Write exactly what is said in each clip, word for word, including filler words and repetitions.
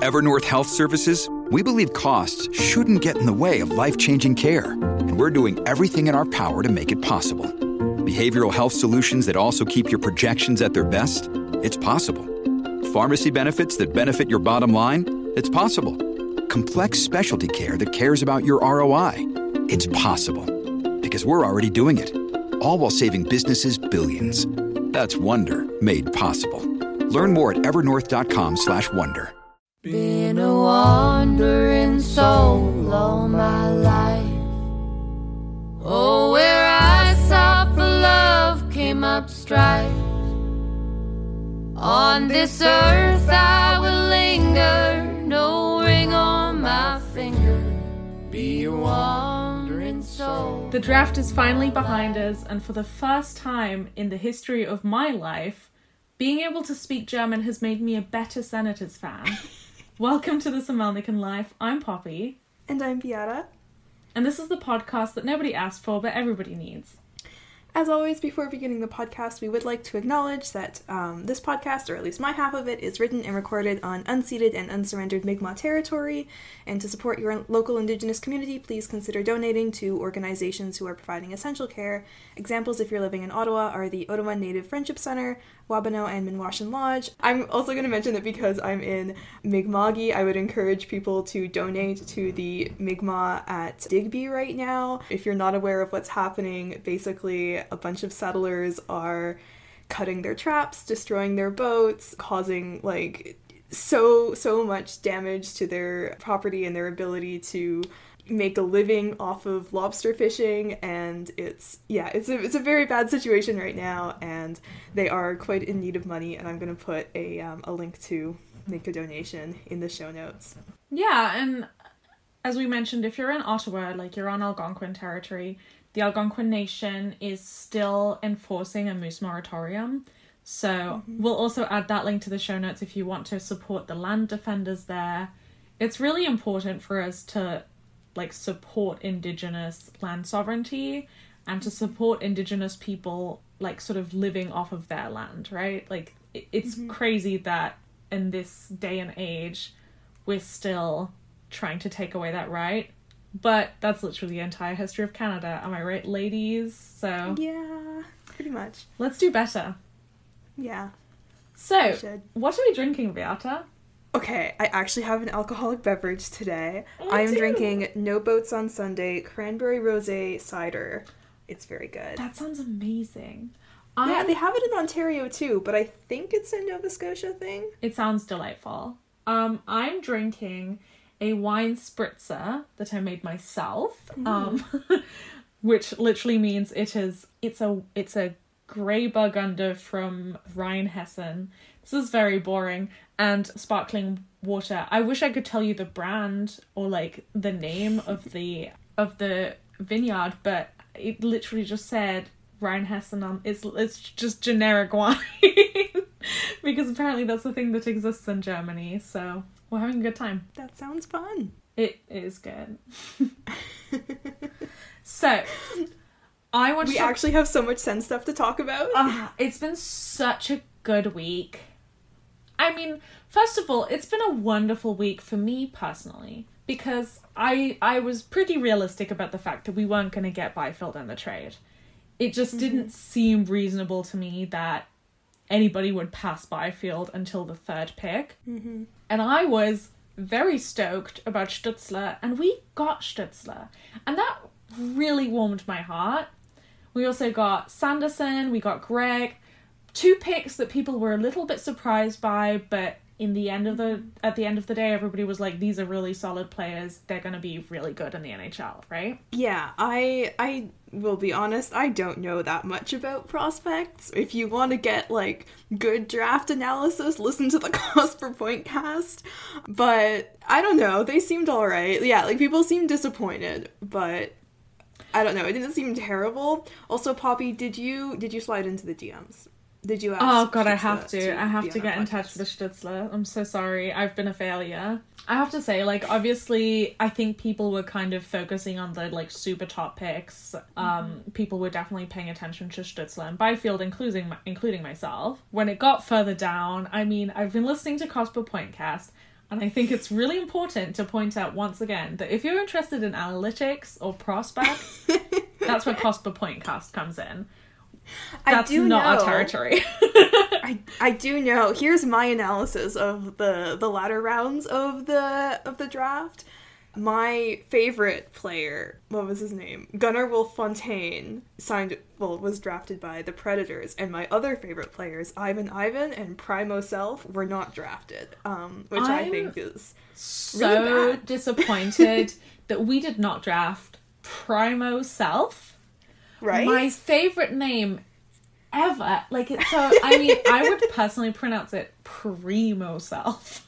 At Evernorth Health Services, we believe costs shouldn't get in the way of life-changing care, and we're doing everything in our power to make it possible. Behavioral health solutions that also keep your projections at their best? It's possible. Pharmacy benefits that benefit your bottom line? It's possible. Complex specialty care that cares about your R O I? It's possible. Because we're already doing it. All while saving businesses billions. That's Wonder made possible. Learn more at evernorth.com slash wonder. Been a wandering soul all my life. Oh, where I sought for love came up strife. On this earth I will linger, no ring on my finger. Be a wandering soul. The draft is finally behind us, and for the first time in the history of my life, being able to speak German has made me a better Senators fan. Welcome to the Sammelnikan Life. I'm Poppy. And I'm Beata. And this is the podcast that nobody asked for, but everybody needs. As always, before beginning the podcast, we would like to acknowledge that um, this podcast, or at least my half of it, is written and recorded on unceded and unsurrendered Mi'kmaq territory. And to support your local Indigenous community, please consider donating to organizations who are providing essential care. Examples, if you're living in Ottawa, are the Ottawa Native Friendship Center, Wabano and Minwashin Lodge. I'm also going to mention that because I'm in Mi'kma'ki, I would encourage people to donate to the Mi'kmaq at Digby right now. If you're not aware of what's happening, basically a bunch of settlers are cutting their traps, destroying their boats, causing like so so much damage to their property and their ability to make a living off of lobster fishing, and it's yeah it's a it's a very bad situation right now, and they are quite in need of money, and I'm going to put a um, a link to make a donation in the show notes. Yeah, and as we mentioned, if you're in Ottawa, like you're on Algonquin territory, the Algonquin Nation is still enforcing a moose moratorium. So mm-hmm. We'll also add that link to the show notes if you want to support the land defenders there. It's really important for us to like support Indigenous land sovereignty and to support Indigenous people like sort of living off of their land, right? Like it's mm-hmm. crazy that in this day and age we're still trying to take away that right. But that's literally the entire history of Canada. Am I right, ladies? So yeah, pretty much. Let's do better. Yeah. So, what are we drinking, Beata? Okay, I actually have an alcoholic beverage today. Me I am too. drinking No Boats on Sunday cranberry rosé cider. It's very good. That sounds amazing. Yeah, I'm... they have it in Ontario too, but I think it's a Nova Scotia thing. It sounds delightful. Um, I'm drinking a wine spritzer that I made myself, mm. um, which literally means it is it's a it's a grey Burgunder from Rheinhessen. This is very boring, and sparkling water. I wish I could tell you the brand or like the name of the of the vineyard, but it literally just said Rheinhessen on. It's it's just generic wine because apparently that's the thing that exists in Germany. So. We're having a good time. That sounds fun. It is good. So, I want we to... We actually have so much Sen stuff to talk about. Uh, it's been such a good week. I mean, first of all, it's been a wonderful week for me personally, because I I was pretty realistic about the fact that we weren't going to get Byfield in the trade. It just mm-hmm. didn't seem reasonable to me that anybody would pass Byfield until the third pick. Mm-hmm. And I was very stoked about Stützle, and we got Stützle. And that really warmed my heart. We also got Sanderson, we got Greg, two picks that people were a little bit surprised by, but in the end of the at the end of the day, everybody was like, these are really solid players. They're going to be really good in the N H L, right? Yeah, I I will be honest, I don't know that much about prospects. If you want to get like good draft analysis, listen to the Cost Per Point cast. But I don't know, they seemed all right. Yeah, like people seemed disappointed, but I don't know, it didn't seem terrible. Also, Poppy, did you did you slide into the D Ms? Did you ask? Oh god, Stützle I have to. to I have to be get on in podcast? touch with Stützle. I'm so sorry. I've been a failure. I have to say, like, obviously, I think people were kind of focusing on the, like, super top picks. Um, mm-hmm. People were definitely paying attention to Stützle and Byfield, including including myself. When it got further down, I mean, I've been listening to Cost Per Point cast. And I think it's really important to point out once again that if you're interested in analytics or prospects, that's where Cost Per Point Cast comes in. That's I do not know. our territory. I I do know. Here's my analysis of the the latter rounds of the of the draft. My favorite player, what was his name? Gunnar Wolf-Fontaine, signed, well, was drafted by the Predators, and my other favorite players, Ivan Ivan and Primo Self, were not drafted, um, which I'm I think is so really bad. disappointed that we did not draft Primo Self. Right? My favorite name ever. Like, it's so, I mean, I would personally pronounce it Primo Self.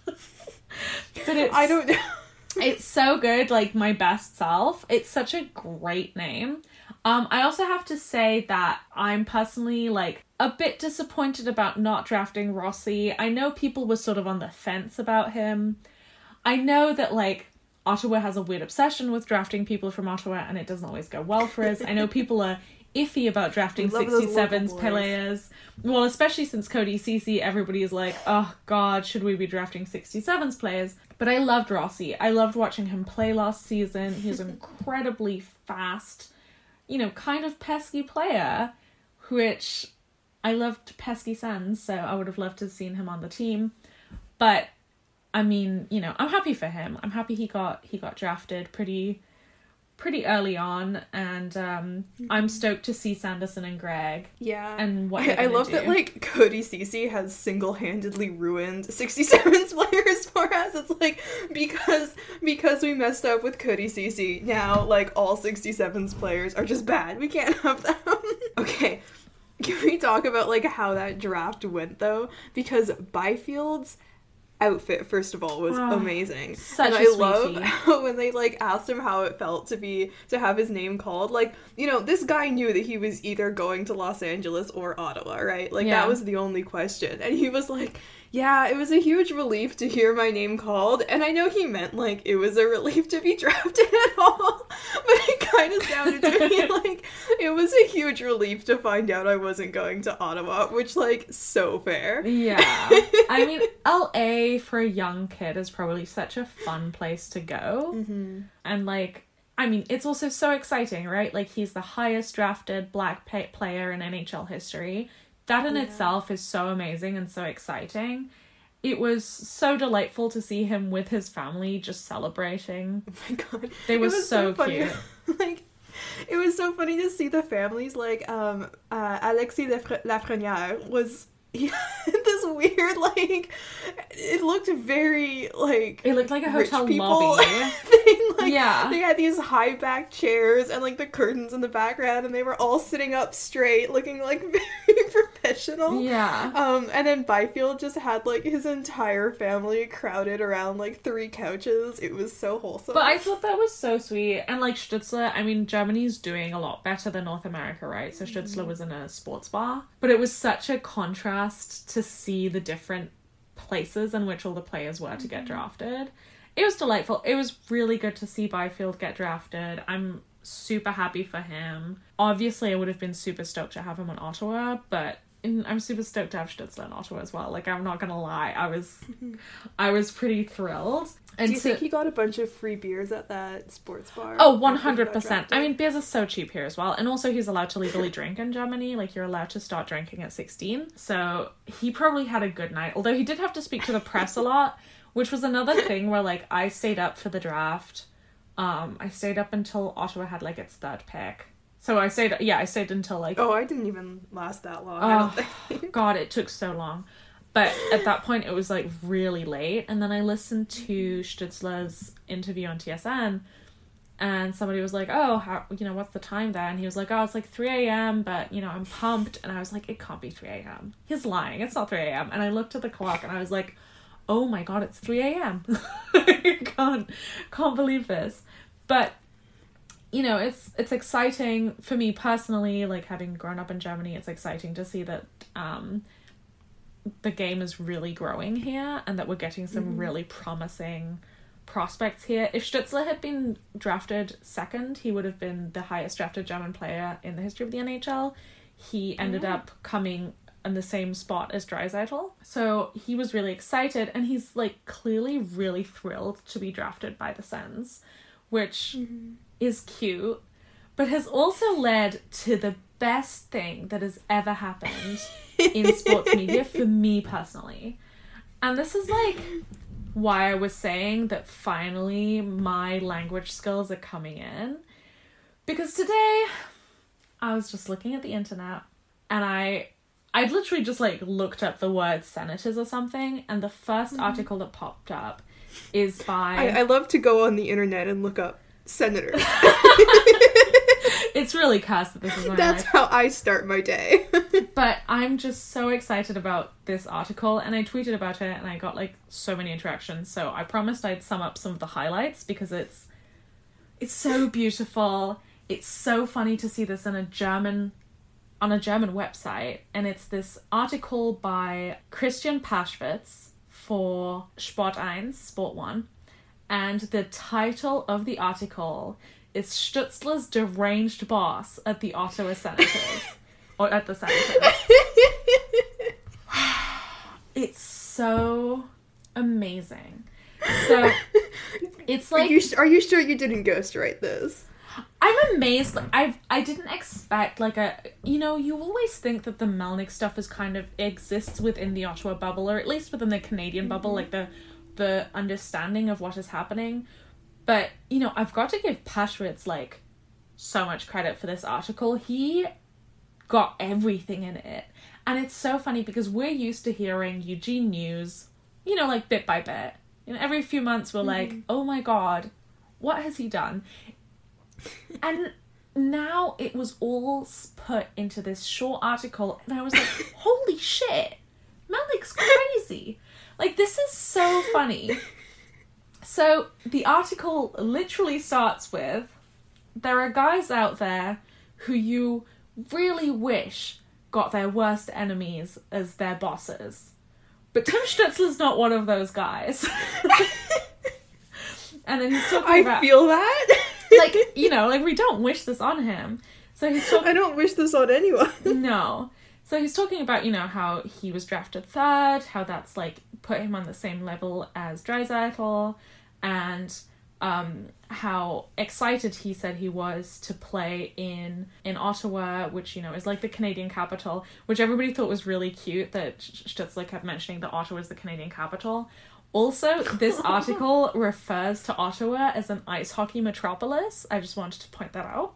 But it's... I don't know. It's so good, like my best self. It's such a great name. Um, I also have to say that I'm personally like a bit disappointed about not drafting Rossi. I know people were sort of on the fence about him. I know that like Ottawa has a weird obsession with drafting people from Ottawa and it doesn't always go well for us. I know people are iffy about drafting sixty-sevens players. Well, especially since Cody Ceci, everybody is like, oh god, should we be drafting sixty-sevens players? But I loved Rossi. I loved watching him play last season. He's an incredibly fast, you know, kind of pesky player, which I loved pesky Sens, so I would have loved to have seen him on the team. But I mean, you know, I'm happy for him. I'm happy he got he got drafted pretty pretty early on, and um I'm stoked to see Sanderson and Greg. Yeah. And what I, I love do. that like Cody Ceci has single-handedly ruined sixty-sevens players for us. It's like because because we messed up with Cody Ceci, now like all sixty-sevens players are just bad. We can't have them. Okay. Can we talk about like how that draft went though? Because Byfield's outfit, first of all, was oh, amazing. Such and a I sweetie. love how when they like asked him how it felt to be to have his name called, like, you know, this guy knew that he was either going to Los Angeles or Ottawa, right? Like yeah. that was the only question. And he was like, yeah, it was a huge relief to hear my name called. And I know he meant like it was a relief to be drafted at all, but it kind of sounded to me like it was a huge relief to find out I wasn't going to Ottawa, which like so fair. Yeah. I mean, L A for a young kid is probably such a fun place to go. Mm-hmm. And like, I mean, it's also so exciting, right? Like he's the highest drafted black pay- player in N H L history. That in yeah. itself is so amazing and so exciting. It was so delightful to see him with his family just celebrating. Oh my god. They were was so, so cute. Like, it was so funny to see the families, like, um, uh, Alexis Lafre- Lafreniere was... He had this weird, like, it looked very, like, it looked like a hotel people lobby. thing. Like, yeah. They had these high back chairs and, like, the curtains in the background, and they were all sitting up straight, looking, like, very professional. Yeah. Um, and then Byfield just had, like, his entire family crowded around, like, three couches. It was so wholesome. But I thought that was so sweet. And, like, Stützle, I mean, Germany's doing a lot better than North America, right? So Stützle mm-hmm. was in a sports bar. But it was such a contrast to see the different places in which all the players were to get drafted. It was delightful. It was really good to see Byfield get drafted. I'm super happy for him. Obviously, I would have been super stoked to have him in Ottawa, but I'm super stoked to have Stützle in Ottawa as well. Like, I'm not gonna lie, I was, I was pretty thrilled. And do you to... think he got a bunch of free beers at that sports bar? Oh, one hundred percent. I mean, beers are so cheap here as well. And also he's allowed to legally drink in Germany. Like, you're allowed to start drinking at sixteen. So he probably had a good night. Although he did have to speak to the press a lot, which was another thing where, like, I stayed up for the draft. Um, I stayed up until Ottawa had, like, its third pick. So I stayed, yeah, I stayed until, like... Oh, I didn't even last that long. Oh, I don't think. God, it took so long. But at that point, it was, like, really late. And then I listened to Stützle's interview on T S N, and somebody was like, oh, how, you know, what's the time there? And he was like, oh, it's like three a.m., but, you know, I'm pumped. And I was like, it can't be three a.m. He's lying. It's not three a.m. And I looked at the clock, and I was like, oh, my God, it's three a.m. I can't, can't believe this. But... you know, it's it's exciting for me personally, like having grown up in Germany, it's exciting to see that um, the game is really growing here and that we're getting some mm-hmm. really promising prospects here. If Stützle had been drafted second, he would have been the highest drafted German player in the history of the N H L. He ended mm-hmm. up coming in the same spot as Draisaitl. So he was really excited, and he's like clearly really thrilled to be drafted by the Sens, which mm-hmm. is cute, but has also led to the best thing that has ever happened in sports media for me personally. And this is like why I was saying that finally my language skills are coming in. Because today I was just looking at the internet, and I I'd literally just like looked up the word senators or something, and the first mm-hmm. article that popped up is by... I, I love to go on the internet and look up senators. It's really cursed that this is my That's life. how I start my day. But I'm just so excited about this article, and I tweeted about it, and I got like so many interactions. So I promised I'd sum up some of the highlights, because it's it's so beautiful. It's so funny to see this in a German on a German website, and it's this article by Christian Paschwitz for Sport one, Sport one, and the title of the article is Stützle's deranged boss at the Ottawa Senators. Or at the Senators. It's so amazing. So, it's like... Are you, are you sure you didn't ghostwrite this? I'm amazed. Like, I I didn't expect, like, a... You know, you always think that the Melnyk stuff is kind of... exists within the Ottawa bubble, or at least within the Canadian bubble, mm-hmm. like, the the understanding of what is happening. But, you know, I've got to give Paschwitz, like, so much credit for this article. He got everything in it. And it's so funny because we're used to hearing Eugene news, you know, like, bit by bit. You know, every few months we're mm-hmm. like, oh my god, what has he done? And now it was all put into this short article, and I was like, holy shit, Melnyk's crazy. Like, this is so funny. So, the article literally starts with, there are guys out there who you really wish got their worst enemies as their bosses. But Tim Stützle's not one of those guys. And then he's talking I about... I feel that. Like, you know, like, we don't wish this on him. So he's talking... I don't wish this on anyone. No. So he's talking about, you know, how he was drafted third, how that's, like, put him on the same level as Draisaitl, and um, how excited he said he was to play in in Ottawa, which, you know, is like the Canadian capital, which everybody thought was really cute that Stützle kept mentioning that Ottawa is the Canadian capital. Also, this article refers to Ottawa as an ice hockey metropolis. I just wanted to point that out.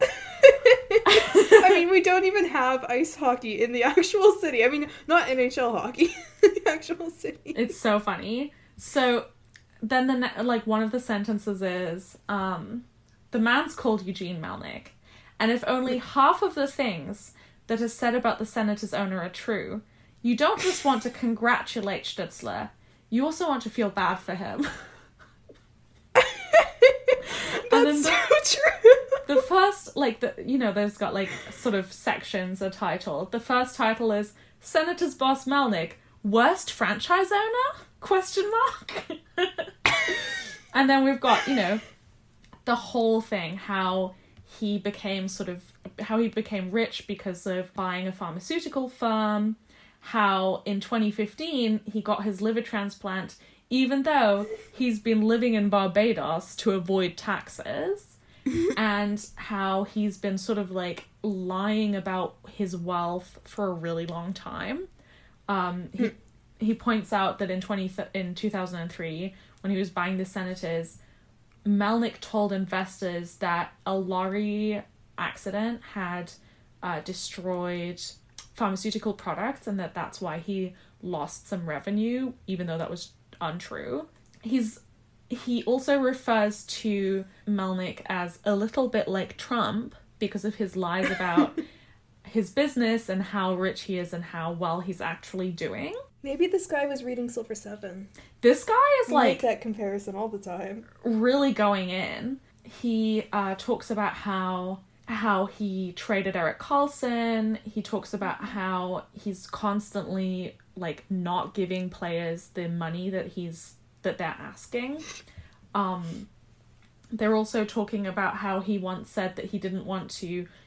I mean, we don't even have ice hockey in the actual city. I mean, not N H L hockey, the actual city. It's so funny. So... Then, the ne- like, one of the sentences is, um, the man's called Eugene Melnyk, and if only half of the things that are said about the Senators' owner are true, you don't just want to congratulate Stützle, you also want to feel bad for him. That's and then the, so true. The first, like, the you know, there's got, like, sort of sections are titled. The first title is, Senators Boss Melnyk, Worst Franchise Owner? Question mark. And then we've got, you know, the whole thing, how he became sort of, how he became rich because of buying a pharmaceutical firm, how in twenty fifteen he got his liver transplant, even though he's been living in Barbados to avoid taxes, and how he's been sort of like lying about his wealth for a really long time. Um, he, he points out that in twenty in two thousand three, when he was buying the Senators, Melnyk told investors that a lorry accident had uh, destroyed pharmaceutical products, and that that's why he lost some revenue, even though that was untrue. He's he also refers to Melnyk as a little bit like Trump because of his lies about his business and how rich he is and how well he's actually doing. Maybe this guy was reading Silver Seven. This guy is we like make that comparison all the time. Really going in. He uh, talks about how how he traded Erik Karlsson. He talks about how he's constantly like not giving players the money that he's that they're asking. Um, they're also talking about how he once said that he didn't want to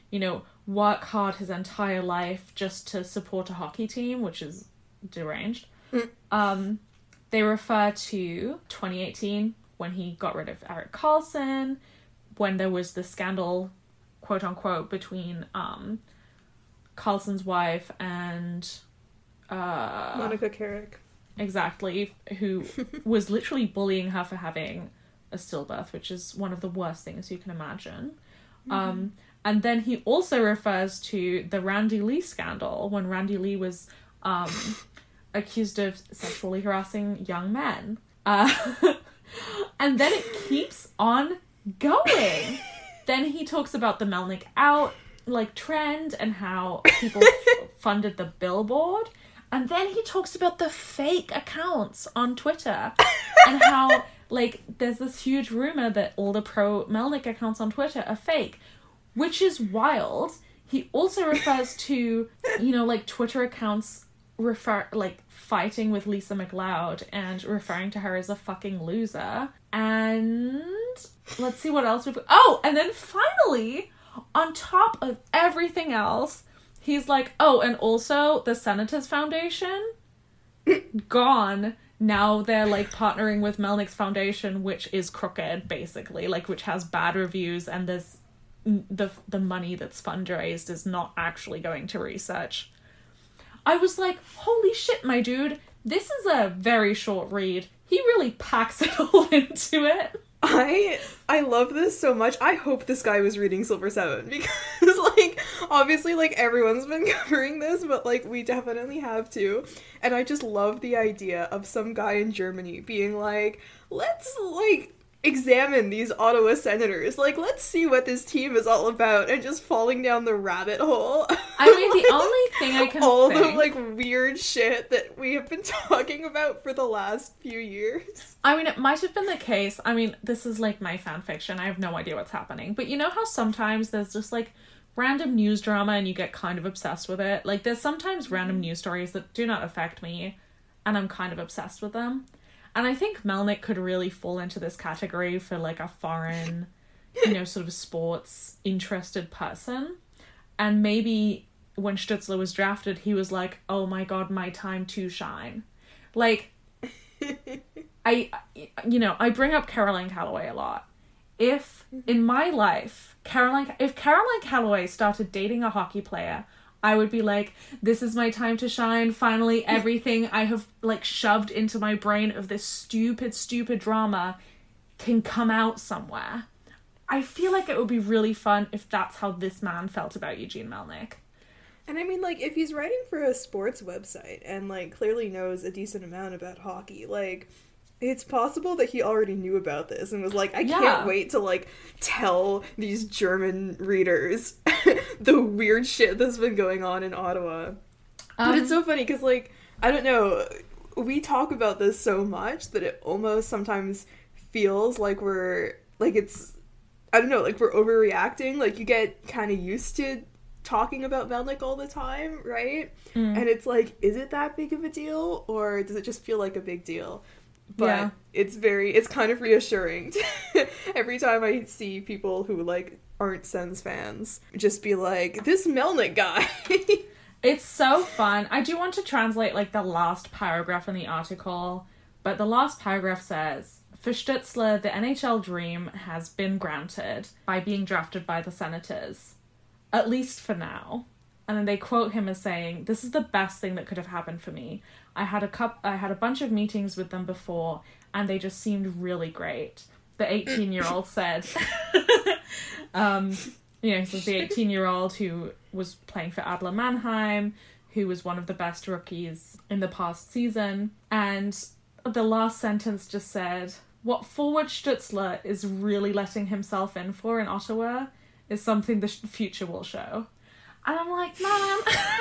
you know, work hard his entire life just to support a hockey team, which is deranged. Mm. Um, they refer to twenty eighteen, when he got rid of Erik Karlsson, when there was the scandal, quote unquote, between um, Karlsson's wife and... Uh, Monica Carrick. Exactly, who was literally bullying her for having a stillbirth, which is one of the worst things you can imagine. Mm-hmm. Um, and then he also refers to the Randy Lee scandal, when Randy Lee was um, accused of sexually harassing young men. Uh, and then it keeps on going. Then he talks about the Melnyk out like trend and how people f- funded the billboard. And then he talks about the fake accounts on Twitter and how, like, there's this huge rumor that all the pro Melnyk accounts on Twitter are fake, which is wild. He also refers to, you know, like, Twitter accounts refer like fighting with Lisa McLeod and referring to her as a fucking loser. And let's see what else we've... Oh, and then finally, on top of everything else, he's like, oh, and also the Senators Foundation, gone. Now they're, like, partnering with Melnyk's Foundation, which is crooked, basically, like, which has bad reviews, and there's the the money that's fundraised is not actually going to research. I was like, holy shit, my dude, this is a very short read. He really packs it all into it. I I love this so much. I hope this guy was reading Silver Seven, because, like, obviously, like, everyone's been covering this, but, like, we definitely have to. And I just love the idea of some guy in Germany being like, let's, like, examine these Ottawa Senators. Like, let's see what this team is all about, and just falling down the rabbit hole. I mean, the only thing I can all think... the, like, weird shit that we have been talking about for the last few years. I mean, it might have been the case. I mean, this is, like, my fan fiction. I have no idea what's happening. But you know how sometimes there's just, like, random news drama and you get kind of obsessed with it? Like, there's sometimes random news stories that do not affect me, and I'm kind of obsessed with them. And I think Melnyk could really fall into this category for, like, a foreign, you know, sort of sports-interested person. And maybe when Stützle was drafted, he was like, oh my god, my time to shine. Like, I, you know, I bring up Caroline Calloway a lot. If, in my life, Caroline, if Caroline Calloway started dating a hockey player, I would be like, this is my time to shine. Finally, everything I have, like, shoved into my brain of this stupid, stupid drama can come out somewhere. I feel like it would be really fun if that's how this man felt about Eugene Melnyk. And I mean, like, if he's writing for a sports website and, like, clearly knows a decent amount about hockey, like, it's possible that he already knew about this and was like, I yeah. can't wait to, like, tell these German readers the weird shit that's been going on in Ottawa. Um, but it's so funny because, like, I don't know, we talk about this so much that it almost sometimes feels like we're, like, it's, I don't know, like, we're overreacting. Like, you get kind of used to talking about Melnyk all the time, right? Mm. And it's like, is it that big of a deal? Or does it just feel like a big deal? But yeah. it's very, it's kind of reassuring. Every time I see people who, like, aren't Sens fans just be like, this Melnyk guy. It's so fun. I do want to translate, like, the last paragraph in the article, but the last paragraph says, for Stützle, the N H L dream has been granted by being drafted by the Senators, at least for now. And then they quote him as saying, this is the best thing that could have happened for me. I had a cup, I had a bunch of meetings with them before, and they just seemed really great. The eighteen-year-old said, um, you know, so the eighteen-year-old who was playing for Adler Mannheim, who was one of the best rookies in the past season. And the last sentence just said, what forward Stützle is really letting himself in for in Ottawa is something the future will show. And I'm like, man,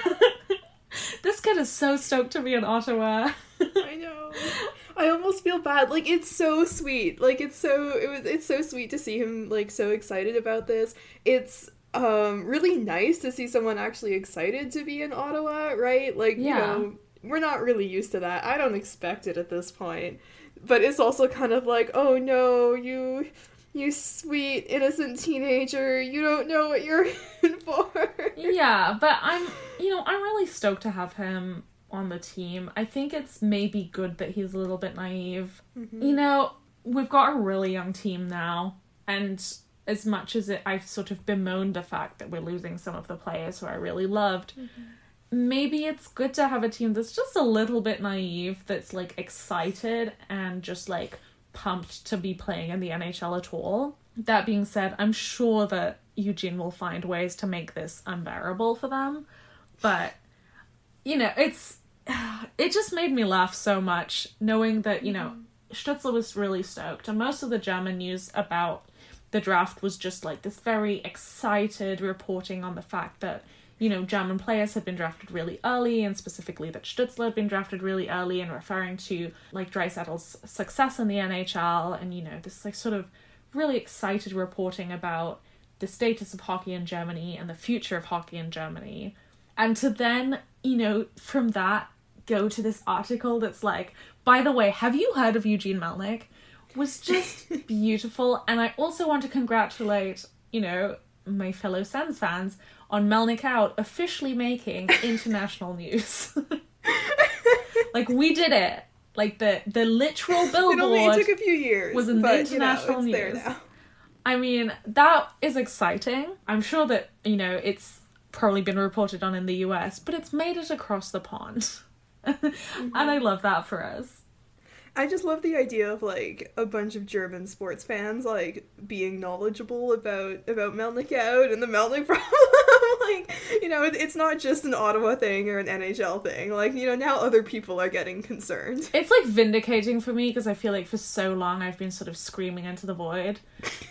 this kid is so stoked to be in Ottawa. I know. I almost feel bad. Like, it's so sweet. Like, it's so, it was, it's so sweet to see him, like, so excited about this. It's, um, really nice to see someone actually excited to be in Ottawa, right? Like, yeah. you know, we're not really used to that. I don't expect it at this point. But it's also kind of like, oh no, you... You sweet, innocent teenager, you don't know what you're in for. Yeah, but I'm, you know, I'm really stoked to have him on the team. I think it's maybe good that he's a little bit naive. Mm-hmm. You know, we've got a really young team now, and as much as it, I've sort of bemoaned the fact that we're losing some of the players who I really loved, mm-hmm. maybe it's good to have a team that's just a little bit naive, that's, like, excited and just, like, pumped to be playing in the N H L at all. That being said, I'm sure that Eugene will find ways to make this unbearable for them. But, you know, it's... It just made me laugh so much, knowing that, you know, Stützle was really stoked, and most of the German news about the draft was just, like, this very excited reporting on the fact that, you know, German players had been drafted really early, and specifically that Stützle had been drafted really early, and referring to, like, Draisaitl's success in the N H L, and, you know, this, like, sort of really excited reporting about the status of hockey in Germany and the future of hockey in Germany. And to then, you know, from that, go to this article that's like, by the way, have you heard of Eugene Melnyk? Was just beautiful. And I also want to congratulate, you know, my fellow Sens fans on Melnyk Out officially making international news. Like, we did it. Like, the, the literal billboard it only took a few years, was in but, the international you know, it's news. there now. I mean, that is exciting. I'm sure that, you know, it's probably been reported on in the U S, but it's made it across the pond. Mm-hmm. And I love that for us. I just love the idea of, like, a bunch of German sports fans, like, being knowledgeable about, about Melnyk Out and the Melnyk problem. Like, you know, it, it's not just an Ottawa thing or an N H L thing. Like, you know, now other people are getting concerned. It's, like, vindicating for me, because I feel like for so long I've been sort of screaming into the void.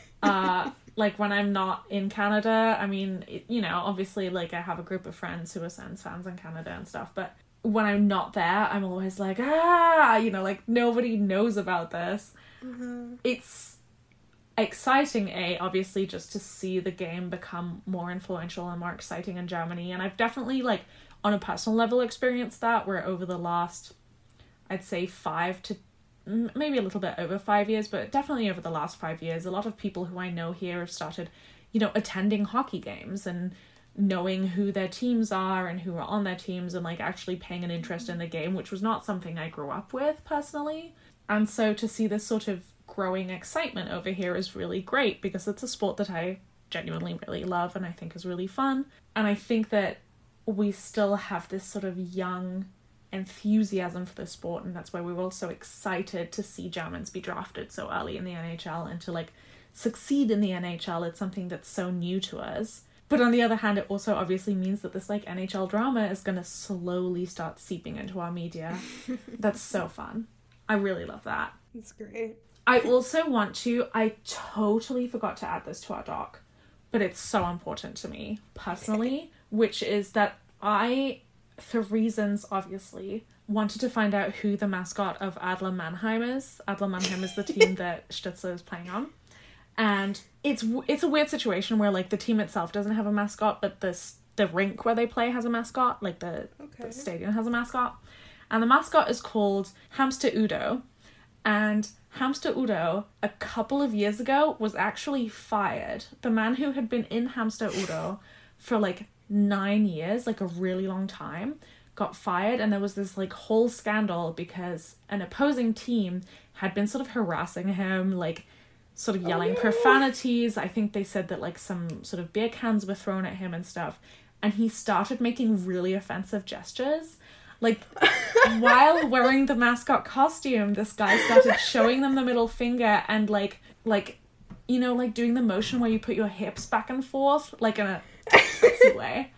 Uh, like, when I'm not in Canada, I mean, it, you know, obviously, like, I have a group of friends who are Sens fans in Canada and stuff, but when I'm not there, I'm always like, ah, you know, like, nobody knows about this. Mm-hmm. It's exciting, A, obviously, just to see the game become more influential and more exciting in Germany. And I've definitely, like, on a personal level experienced that, where over the last, I'd say five to, maybe a little bit over five years, but definitely over the last five years, a lot of people who I know here have started, you know, attending hockey games and knowing who their teams are and who are on their teams, and, like, actually paying an interest in the game, which was not something I grew up with personally. And so to see this sort of growing excitement over here is really great, because it's a sport that I genuinely really love and I think is really fun. And I think that we still have this sort of young enthusiasm for the sport, and that's why we were all so excited to see Germans be drafted so early in the N H L and to, like, succeed in the N H L. It's something that's so new to us. But on the other hand, it also obviously means that this, like, N H L drama is going to slowly start seeping into our media. That's so fun. I really love that. That's great. I also want to, I totally forgot to add this to our doc, but it's so important to me personally, which is that I, for reasons obviously, wanted to find out who the mascot of Adler Mannheim is. Adler Mannheim is the team that Stützle is playing on. And it's it's a weird situation where, like, the team itself doesn't have a mascot, but the the rink where they play has a mascot. Like, the, okay. the stadium has a mascot. And the mascot is called Hamster Udo. And Hamster Udo, a couple of years ago, was actually fired. The man who had been in Hamster Udo for, like, nine years, like a really long time, got fired. And there was this, like, whole scandal because an opposing team had been sort of harassing him, like, sort of yelling oh, no. profanities. I think they said that, like, some sort of beer cans were thrown at him and stuff. And he started making really offensive gestures. Like, while wearing the mascot costume, this guy started showing them the middle finger and, like, like, you know, like, doing the motion where you put your hips back and forth, like, in a sexy way.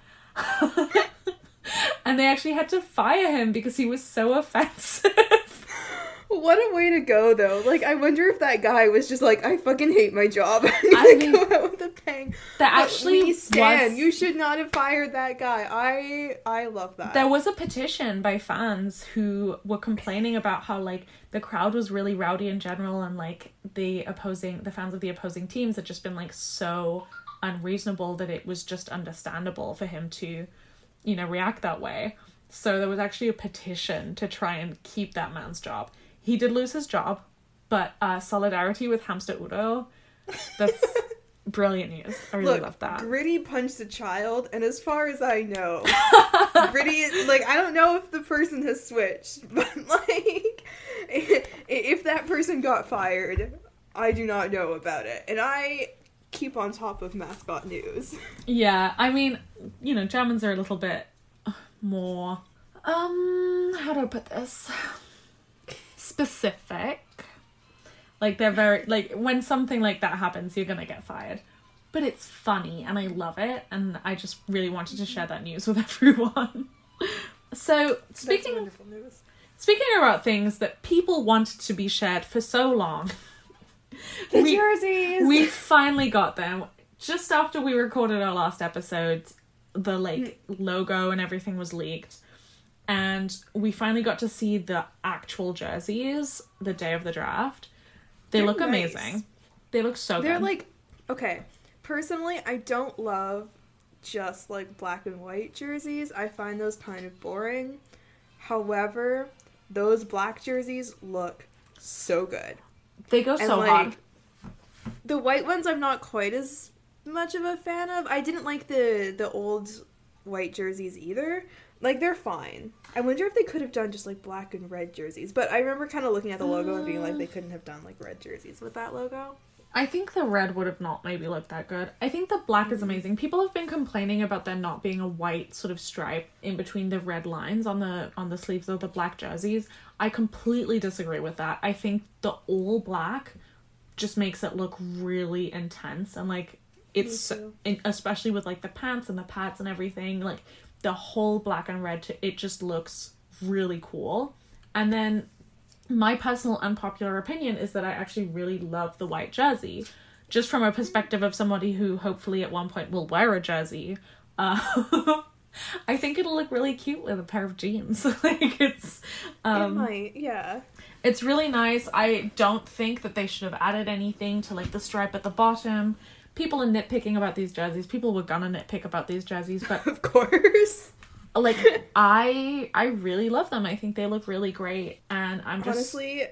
And they actually had to fire him because he was so offensive. What a way to go, though. Like, I wonder if that guy was just like, I fucking hate my job. I mean, go out with a bang. That but actually we stand. was... You should not have fired that guy. I I love that. There was a petition by fans who were complaining about how, like, the crowd was really rowdy in general, and, like, the opposing, the fans of the opposing teams had just been, like, so unreasonable that it was just understandable for him to, you know, react that way. So there was actually a petition to try and keep that man's job. He did lose his job, but uh, solidarity with Hamster Udo That's brilliant news. I really Look, love that. Gritty punched a child, and as far as I know, Gritty, like, I don't know if the person has switched, but, like, if that person got fired, I do not know about it. And I keep on top of mascot news. Yeah, I mean, you know, Germans are a little bit more, um, how do I put this? Specific. Like, they're very, like, when something like that happens, you're gonna get fired. But it's funny, and I love it, and I just really wanted to share that news with everyone. So, speaking, That's wonderful news. Speaking about things that people wanted to be shared for so long. The we, jerseys! We finally got them. Just after we recorded our last episode, the, like, logo and everything was leaked. And we finally got to see the actual jerseys the day of the draft. They They're look nice. amazing. They look so They're good. like, okay, personally, I don't love just, like, black and white jerseys. I find those kind of boring. However, those black jerseys look so good. They go And, so like, hard. the white ones I'm not quite as much of a fan of. I didn't like the, the old white jerseys either. Like, they're fine. I wonder if they could have done just, like, black and red jerseys. But I remember kind of looking at the logo and being like, they couldn't have done, like, red jerseys with that logo. I think the red would have not maybe looked that good. I think the black is amazing. People have been complaining about there not being a white sort of stripe in between the red lines on the on the sleeves of the black jerseys. I completely disagree with that. I think the all black just makes it look really intense, and like it's especially with like the pants and the pads and everything, like the whole black and red, t- it just looks really cool. And then my personal unpopular opinion is that I actually really love the white jersey, just from a perspective of somebody who hopefully at one point will wear a jersey. Uh, I think it'll look really cute with a pair of jeans. Like it's, um, it might, yeah. It's really nice. I don't think that they should have added anything to like the stripe at the bottom. People are nitpicking about these jerseys. People were gonna nitpick about these jerseys, but of course. Like, I I really love them. I think they look really great, and I'm just... Honestly,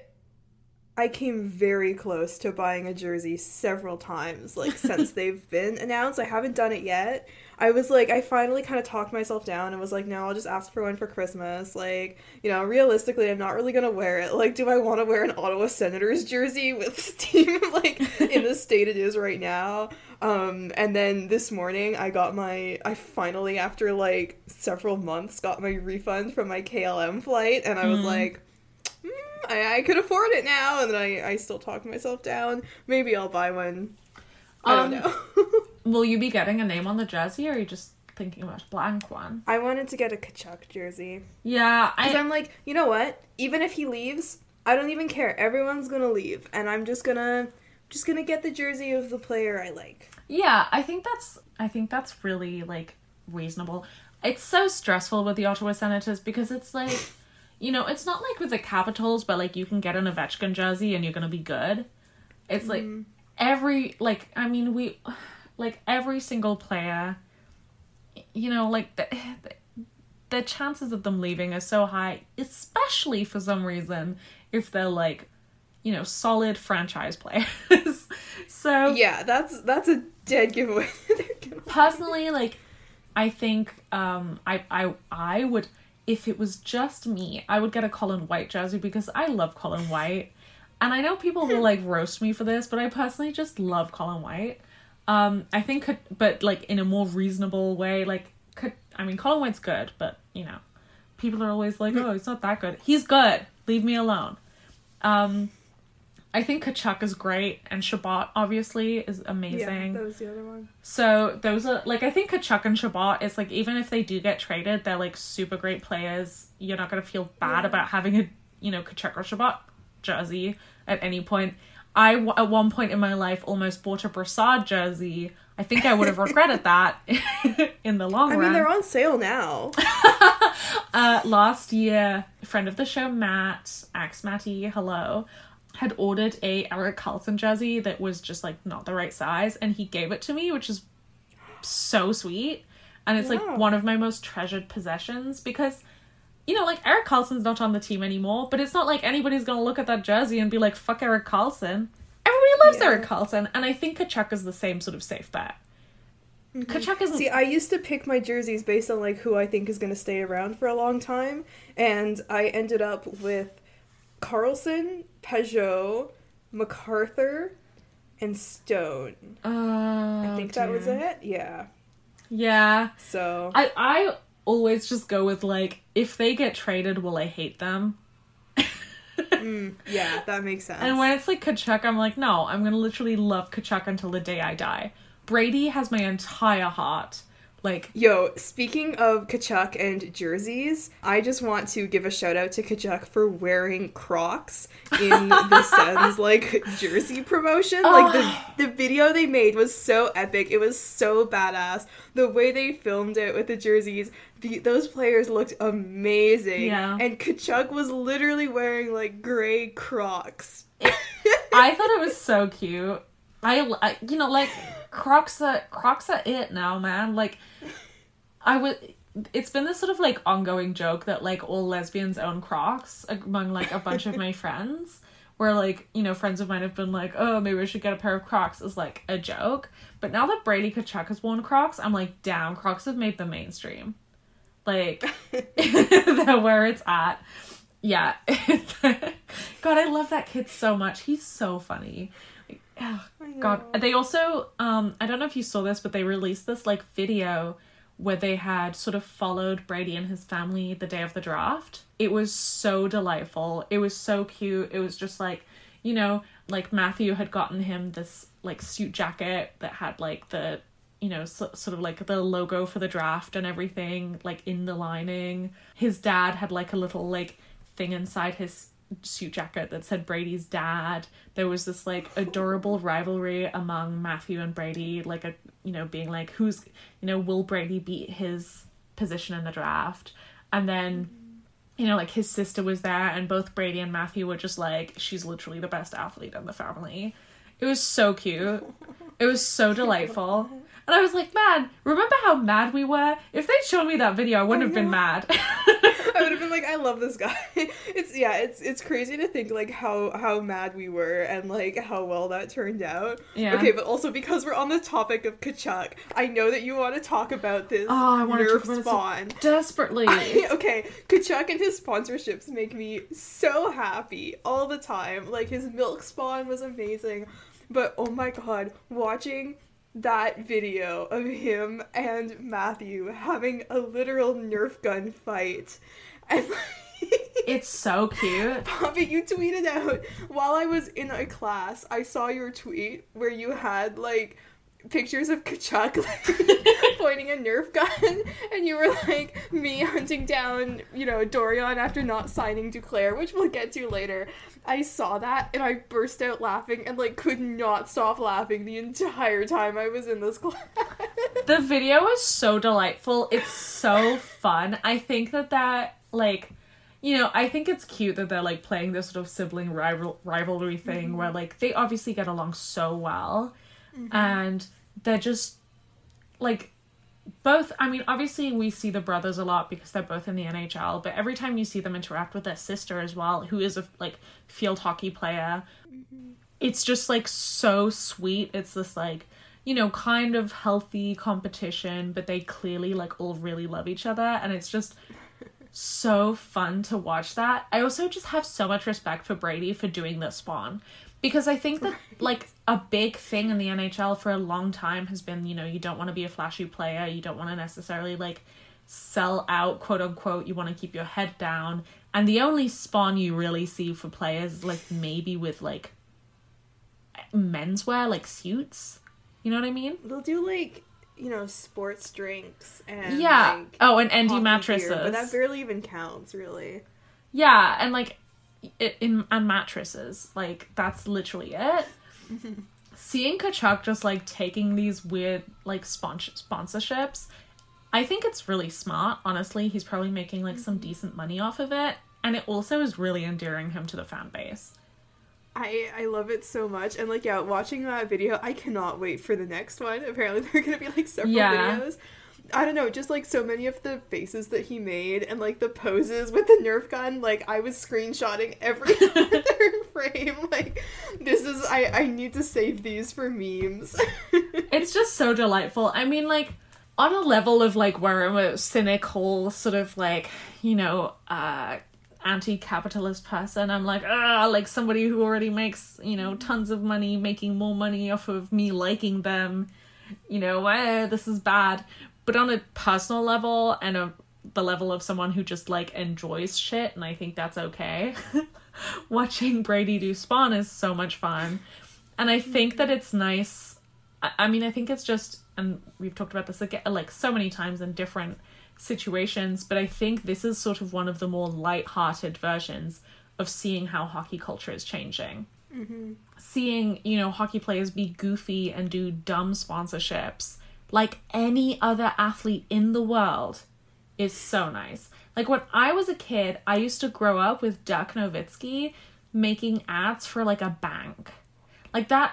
I came very close to buying a jersey several times, like, since they've been announced. I haven't done it yet. I was like, I finally kind of talked myself down and was like, no, I'll just ask for one for Christmas. Like, you know, realistically, I'm not really gonna wear it. Like, do I want to wear an Ottawa Senators jersey with this team, like, in the state it is right now? Um, and then this morning, I got my, I finally, after, like, several months, got my refund from my K L M flight, and I was mm. like, mm, I, I could afford it now, and then I, I still talked myself down. Maybe I'll buy one. I um, don't know. Will you be getting a name on the jersey, or are you just thinking about a blank one? I wanted to get a Tkachuk jersey. Yeah, I... Because I'm like, you know what? Even if he leaves, I don't even care. Everyone's gonna leave, and I'm just gonna... just gonna get the jersey of the player I like. Yeah, I think that's I think that's really like reasonable. It's so stressful with the Ottawa Senators because it's like, you know, it's not like with the Capitals, but like you can get an Ovechkin jersey and you're gonna be good. It's like mm. every like I mean we like every single player, you know, like the, the chances of them leaving are so high, especially for some reason if they're like, you know, solid franchise players. So yeah, that's that's a dead giveaway. Personally, like, I think um, I I I would, if it was just me, I would get a Colin White jersey because I love Colin White, and I know people will like roast me for this, but I personally just love Colin White. Um, I think, could, but like in a more reasonable way. Like, could I mean, Colin White's good, but you know, people are always like, oh, he's not that good. He's good. Leave me alone. Um. I think Tkachuk is great, and Chabot, obviously, is amazing. Yeah, that was the other one. So, those are, like, I think Tkachuk and Chabot, is, like, even if they do get traded, they're, like, super great players. You're not going to feel bad yeah. about having a, you know, Tkachuk or Chabot jersey at any point. I, w- at one point in my life, almost bought a Brassard jersey. I think I would have regretted that in the long I run. I mean, they're on sale now. uh, last year, a friend of the show, Matt, Axe Matty, hello, had ordered a Erik Karlsson jersey that was just like not the right size, and he gave it to me, which is so sweet, and it's yeah. like one of my most treasured possessions because, you know, like Erik Karlsson's not on the team anymore, but it's not like anybody's gonna look at that jersey and be like, fuck Erik Karlsson. Everybody loves Yeah. Erik Karlsson, and I think Tkachuk is the same sort of safe bet. Mm-hmm. Tkachuk isn't... See, I used to pick my jerseys based on, like, who I think is going to stay around for a long time, and I ended up with Karlsson, Peugeot, MacArthur, and Stone. Uh, I think dear. that was it? Yeah. Yeah. So... I, I always just go with, like, if they get traded, will I hate them? mm, yeah, that makes sense. And when it's, like, Tkachuk, I'm like, no, I'm gonna literally love Tkachuk until the day I die. Brady has my entire heart. Like, yo, speaking of Tkachuk and jerseys, I just want to give a shout out to Tkachuk for wearing Crocs in the Sens, like, jersey promotion. Oh. Like, the, the video they made was so epic. It was so badass. The way they filmed it with the jerseys, the, those players looked amazing. Yeah. And Tkachuk was literally wearing, like, gray Crocs. I thought it was so cute. I, I you know, like, Crocs are, Crocs are it now, man. Like, I would... It's been this sort of, like, ongoing joke that, like, all lesbians own Crocs among, like, a bunch of my friends. Where, like, you know, friends of mine have been like, oh, maybe we should get a pair of Crocs as, like, a joke. But now that Brady Tkachuk has worn Crocs, I'm like, damn, Crocs have made them mainstream. Like, they're where it's at. Yeah. God, I love that kid so much. He's so funny. Oh, God. They also, um, I don't know if you saw this, but they released this, like, video where they had sort of followed Brady and his family the day of the draft. It was so delightful. It was so cute. It was just, like, you know, like, Matthew had gotten him this, like, suit jacket that had, like, the, you know, so, sort of, like, the logo for the draft and everything, like, in the lining. His dad had, like, a little, like, thing inside his suit jacket that said Brady's dad. There was this, like, adorable rivalry among Matthew and Brady, like, a, you know, being like, who's, you know, will Brady beat his position in the draft? And then, you know, like, his sister was there, and both Brady and Matthew were just like, she's literally the best athlete in the family. It was so cute. It was so delightful. And I was like, man, remember how mad we were? If they'd shown me that video, I wouldn't have been mad. I would have been like, I love this guy. It's, yeah, it's it's crazy to think, like, how, how mad we were and, like, how well that turned out. Yeah. Okay, but also because we're on the topic of Tkachuk, I know that you want to talk about this Oh, I want to Nerf talk about spawn. it so desperately. Okay, Tkachuk and his sponsorships make me so happy all the time. Like, his milk spawn was amazing. But, oh my god, watching that video of him and Matthew having a literal Nerf gun fight. And It's so cute. Poppy, you tweeted out, while I was in a class, I saw your tweet where you had, like, pictures of Tkachuk, like, pointing a Nerf gun, and you were like, me hunting down, you know, Dorian after not signing Duclair, which we'll get to later. I saw that, and I burst out laughing, and, like, could not stop laughing the entire time I was in this class. The video is so delightful. It's so fun. I think that that, like, you know, I think it's cute that they're, like, playing this sort of sibling rival- rivalry thing mm-hmm. where, like, they obviously get along so well. Mm-hmm. And they're just, like, both, I mean, obviously we see the brothers a lot because they're both in the N H L, but every time you see them interact with their sister as well, who is a, like, field hockey player, mm-hmm. it's just, like, so sweet. It's this, like, you know, kind of healthy competition, but they clearly, like, all really love each other, and it's just so fun to watch that. I also just have so much respect for Brady for doing this spawn, because I think that, like, a big thing in the N H L for a long time has been, you know, you don't want to be a flashy player, you don't want to necessarily, like, sell out, quote unquote, you want to keep your head down, and the only spawn you really see for players is, like, maybe with, like, menswear, like suits, you know what I mean? They'll do, like, you know, sports drinks and, yeah. like, oh, and N D hockey mattresses. Gear, but that barely even counts, really. Yeah, and, like, it, in and mattresses, like, that's literally it. Seeing Tkachuk just, like, taking these weird, like, sponsor- sponsorships, I think it's really smart, honestly. He's probably making, like, some decent money off of it, and it also is really endearing him to the fan base. I, I love it so much, and, like, yeah, watching that video, I cannot wait for the next one. Apparently there are gonna be, like, several yeah. videos. I don't know, just like so many of the faces that he made and like the poses with the Nerf gun, like I was screenshotting every other frame. Like, this is, I, I need to save these for memes. It's just so delightful. I mean, like, on a level of like where I'm a cynical sort of like, you know, uh, anti-capitalist person, I'm like, ah, like somebody who already makes, you know, tons of money, making more money off of me liking them, you know, eh, this is bad. But on a personal level and a, the level of someone who just like enjoys shit, and I think that's okay, watching Brady do Spawn is so much fun. And I think that it's nice. I, I mean, I think it's just, and we've talked about this again, like so many times in different situations, but I think this is sort of one of the more light-hearted versions of seeing how hockey culture is changing. Mm-hmm. Seeing, you know, hockey players be goofy and do dumb sponsorships like any other athlete in the world is so nice. Like, when I was a kid, I used to grow up with Dirk Nowitzki making ads for, like, a bank. Like, that...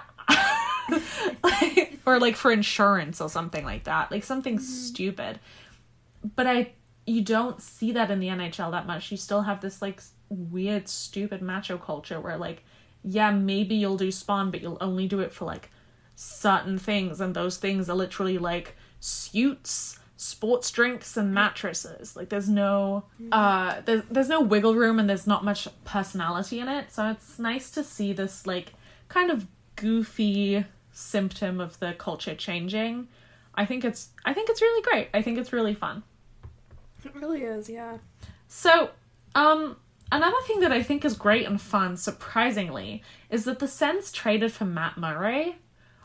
like, or, like, for insurance or something like that. Like, something mm-hmm. stupid. But I... You don't see that in the N H L that much. You still have this, like, weird, stupid macho culture where, like, yeah, maybe you'll do Spawn, but you'll only do it for, like, certain things, and those things are literally like suits, sports drinks, and mattresses. Like, there's no uh there's, there's no wiggle room, and there's not much personality in it. So it's nice to see this like kind of goofy symptom of the culture changing. I think it's I think it's really great. I think it's really fun. It really is, yeah. So um another thing that I think is great and fun, surprisingly, is that the Sens traded for Matt Murray.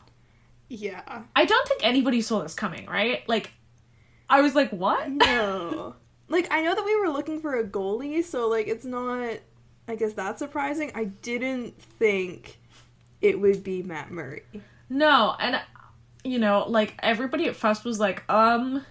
Yeah. I don't think anybody saw this coming, right? Like, I was like, what? No. Like, I know that we were looking for a goalie, so, like, it's not, I guess, that surprising. I didn't think it would be Matt Murray. No, and, you know, like, everybody at first was like, um,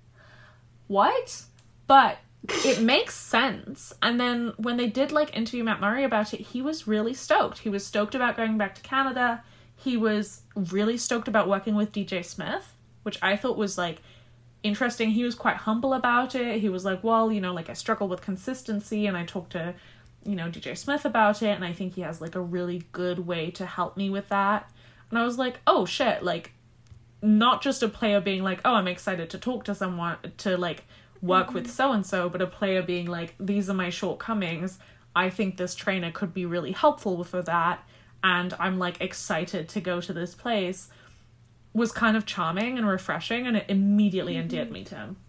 what? But it makes sense. And then when they did, like, interview Matt Murray about it, he was really stoked. He was stoked about going back to Canada. He was really stoked about working with D J Smith, which I thought was, like, interesting. He was quite humble about it. He was like, well, you know, like, I struggle with consistency, and I talked to, you know, D J Smith about it, and I think he has, like, a really good way to help me with that. And I was like, oh, shit, like, not just a player being like, oh, I'm excited to talk to someone, to, like, work mm-hmm. with so-and-so, but a player being like, these are my shortcomings. I think this trainer could be really helpful for that. And I'm, like, excited to go to this place, was kind of charming and refreshing, and it immediately mm-hmm. endeared me to him.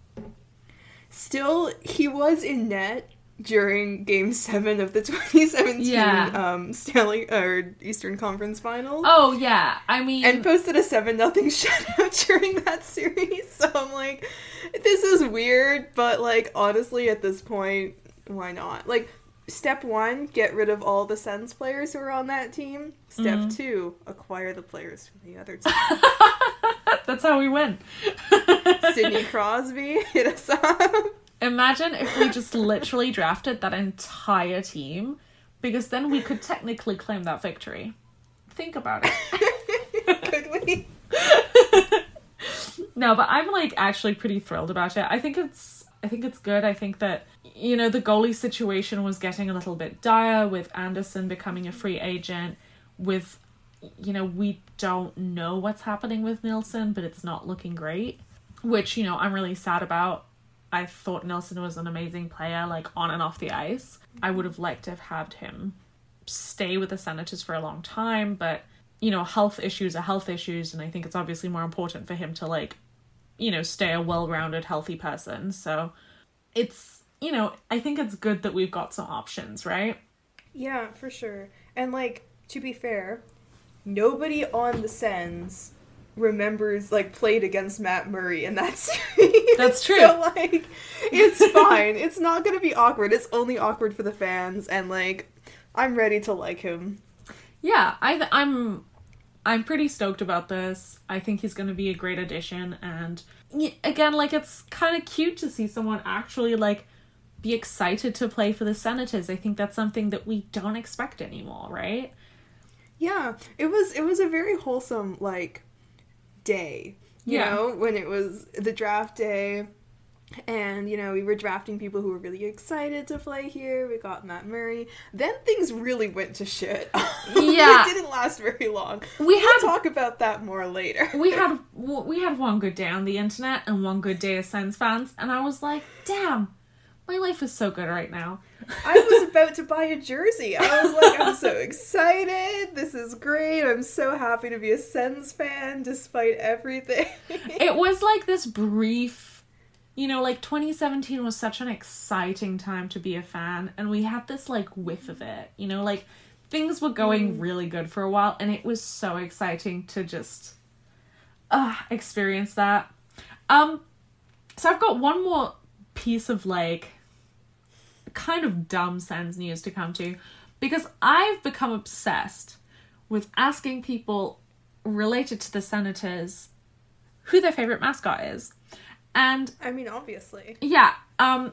Still, he was in net during Game seven of the twenty seventeen yeah. um, Stanley or Eastern Conference Finals. Oh, yeah. I mean... And posted a seven nothing shutout during that series. So I'm like, this is weird, but, like, honestly, at this point, why not? Like, step one, get rid of all the Sens players who are on that team. Step mm-hmm. two, acquire the players from the other team. That's how we win. Sidney Crosby, hit us up. Imagine if we just literally drafted that entire team, because then we could technically claim that victory. Think about it. Could we? No, but I'm, like, actually pretty thrilled about it. I think it's I think it's good. I think that, you know, the goalie situation was getting a little bit dire with Anderson becoming a free agent, with, you know, we don't know what's happening with Nilsson, but it's not looking great, which, you know, I'm really sad about. I thought Nilsson was an amazing player, like, on and off the ice. I would have liked to have had him stay with the Senators for a long time, but, you know, health issues are health issues, and I think it's obviously more important for him to, like, you know, stay a well-rounded, healthy person. So it's, you know, I think it's good that we've got some options, right? Yeah, for sure. And, like, to be fair, nobody on the Sens remembers, like, played against Matt Murray in that series. That's true. So, like, it's fine. It's not gonna be awkward. It's only awkward for the fans, and, like, I'm ready to like him. Yeah, I th- I'm I'm pretty stoked about this. I think he's going to be a great addition, and again, like, it's kind of cute to see someone actually, like, be excited to play for the Senators. I think that's something that we don't expect anymore, right? Yeah, it was it was a very wholesome, like, day. you Yeah. know, when it was the draft day. And, you know, we were drafting people who were really excited to play here. We got Matt Murray. Then things really went to shit. Yeah. It didn't last very long. We we'll had talk about that more later. we had we had one good day on the internet and one good day as Sens fans, and I was like, damn, my life is so good right now. I was about to buy a jersey. I was like, I'm so excited. This is great. I'm so happy to be a Sens fan despite everything. It was like this brief, you know, like twenty seventeen was such an exciting time to be a fan, and we had this like whiff of it, you know, like things were going mm. really good for a while, and it was so exciting to just uh, experience that. Um, so I've got one more piece of like kind of dumb Sens news to come to, because I've become obsessed with asking people related to the Senators who their favorite mascot is. And I mean, obviously. Yeah. Um,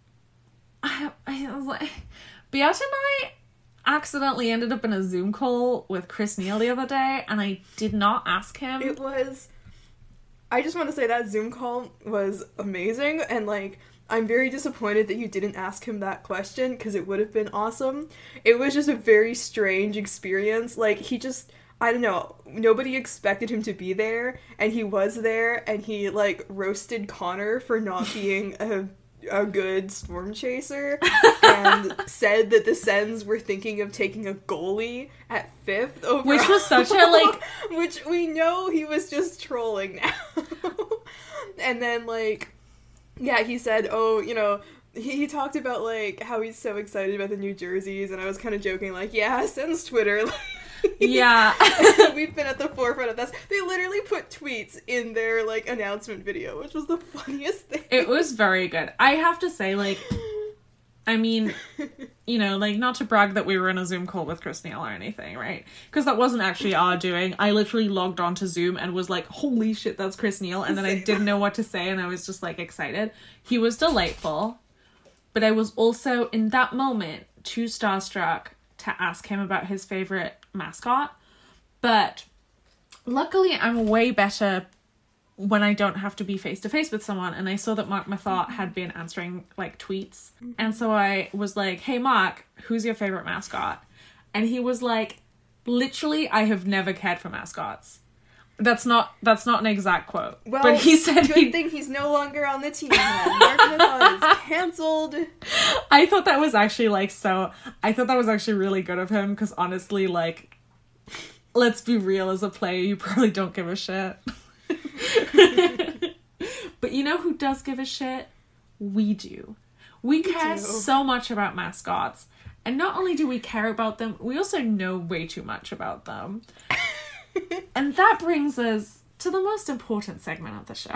I, I was like, Beata and I accidentally ended up in a Zoom call with Chris Neal the other day, and I did not ask him. It was, I just want to say that Zoom call was amazing, and like, I'm very disappointed that you didn't ask him that question, because it would have been awesome. It was just a very strange experience. Like, he just, I don't know, nobody expected him to be there, and he was there, and he, like, roasted Connor for not being a, a good storm chaser, and said that the Sens were thinking of taking a goalie at fifth overall. Which was such a, like... Which we know he was just trolling now. And then, like, yeah, he said, oh, you know... He, he talked about, like, how he's so excited about the new jerseys, and I was kind of joking, like, yeah, Sens Twitter, like... Yeah. We've been at the forefront of this. They literally put tweets in their, like, announcement video, which was the funniest thing. It was very good. I have to say, like, I mean, you know, like, not to brag that we were in a Zoom call with Chris Neal or anything, right? Because that wasn't actually our doing. I literally logged on to Zoom and was like, holy shit, that's Chris Neal. And then I didn't know what to say, and I was just, like, excited. He was delightful. But I was also, in that moment, too starstruck to ask him about his favorite mascot. But luckily I'm way better when I don't have to be face to face with someone, and I saw that Mark Mathot had been answering like tweets, and so I was like, hey Mark, who's your favorite mascot? And he was like, literally, I have never cared for mascots. That's not that's not an exact quote. Well, but he said good he... thing he's no longer on the team then. Mark Mathot is cancelled. I thought that was actually like so I thought that was actually really good of him, because honestly, like, let's be real, as a player you probably don't give a shit. But you know who does give a shit? We do. We, we care do. so much about mascots, and not only do we care about them, we also know way too much about them. And that brings us to the most important segment of the show.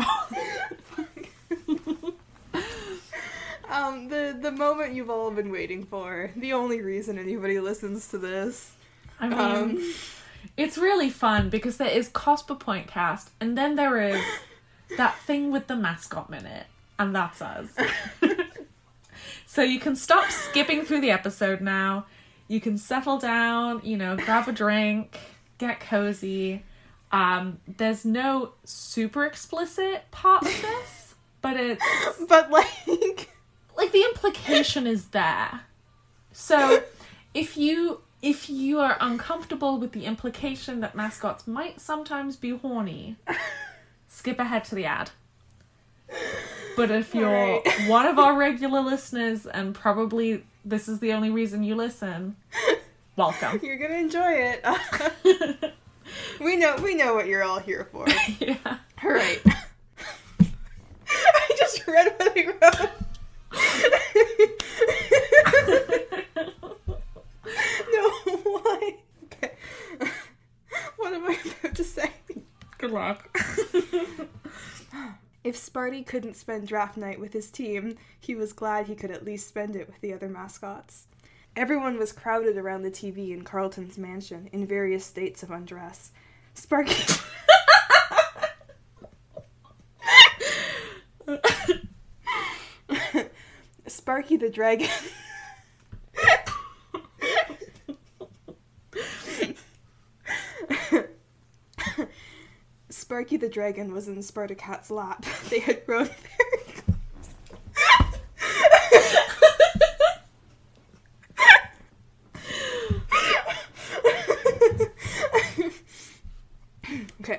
um, the, the moment you've all been waiting for. The only reason anybody listens to this. I mean, um, it's really fun because there is cost per point cast, and then there is that thing with the mascot minute, and that's us. So you can stop skipping through the episode now. You can settle down, you know, grab a drink, get cozy. Um, there's no super explicit part of this, but it's... But, like... Like, the implication is there. So, if you if you are uncomfortable with the implication that mascots might sometimes be horny, skip ahead to the ad. But if you're right. one of our regular listeners, and probably this is the only reason you listen, welcome. You're gonna enjoy it. we know we know what you're all here for. Yeah. All right. I just read what he wrote. No, why? Okay. What am I about to say? Good luck. If Sparty couldn't spend draft night with his team, he was glad he could at least spend it with the other mascots. Everyone was crowded around the T V in Carlton's mansion in various states of undress. Sparky... Sparky the Dragon... Sparky the dragon was in Spartacat's lap. They had grown very Okay.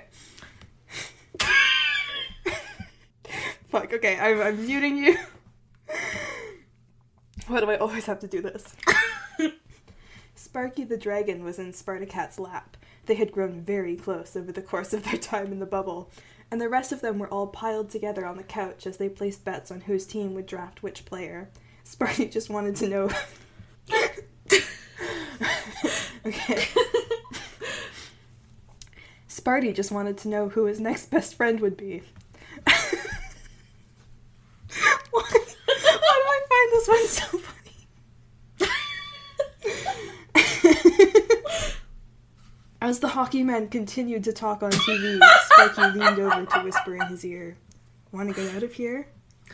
Fuck, okay, I'm, I'm muting you. Why do I always have to do this? Sparky the dragon was in Spartacat's lap. They had grown very close over the course of their time in the bubble, and the rest of them were all piled together on the couch as they placed bets on whose team would draft which player. Sparky just wanted to know... Okay. Sparty just wanted to know who his next best friend would be. Why, why do I find this one so funny? As the hockey men continued to talk on T V, Sparky leaned over to whisper in his ear, "Want to get out of here?"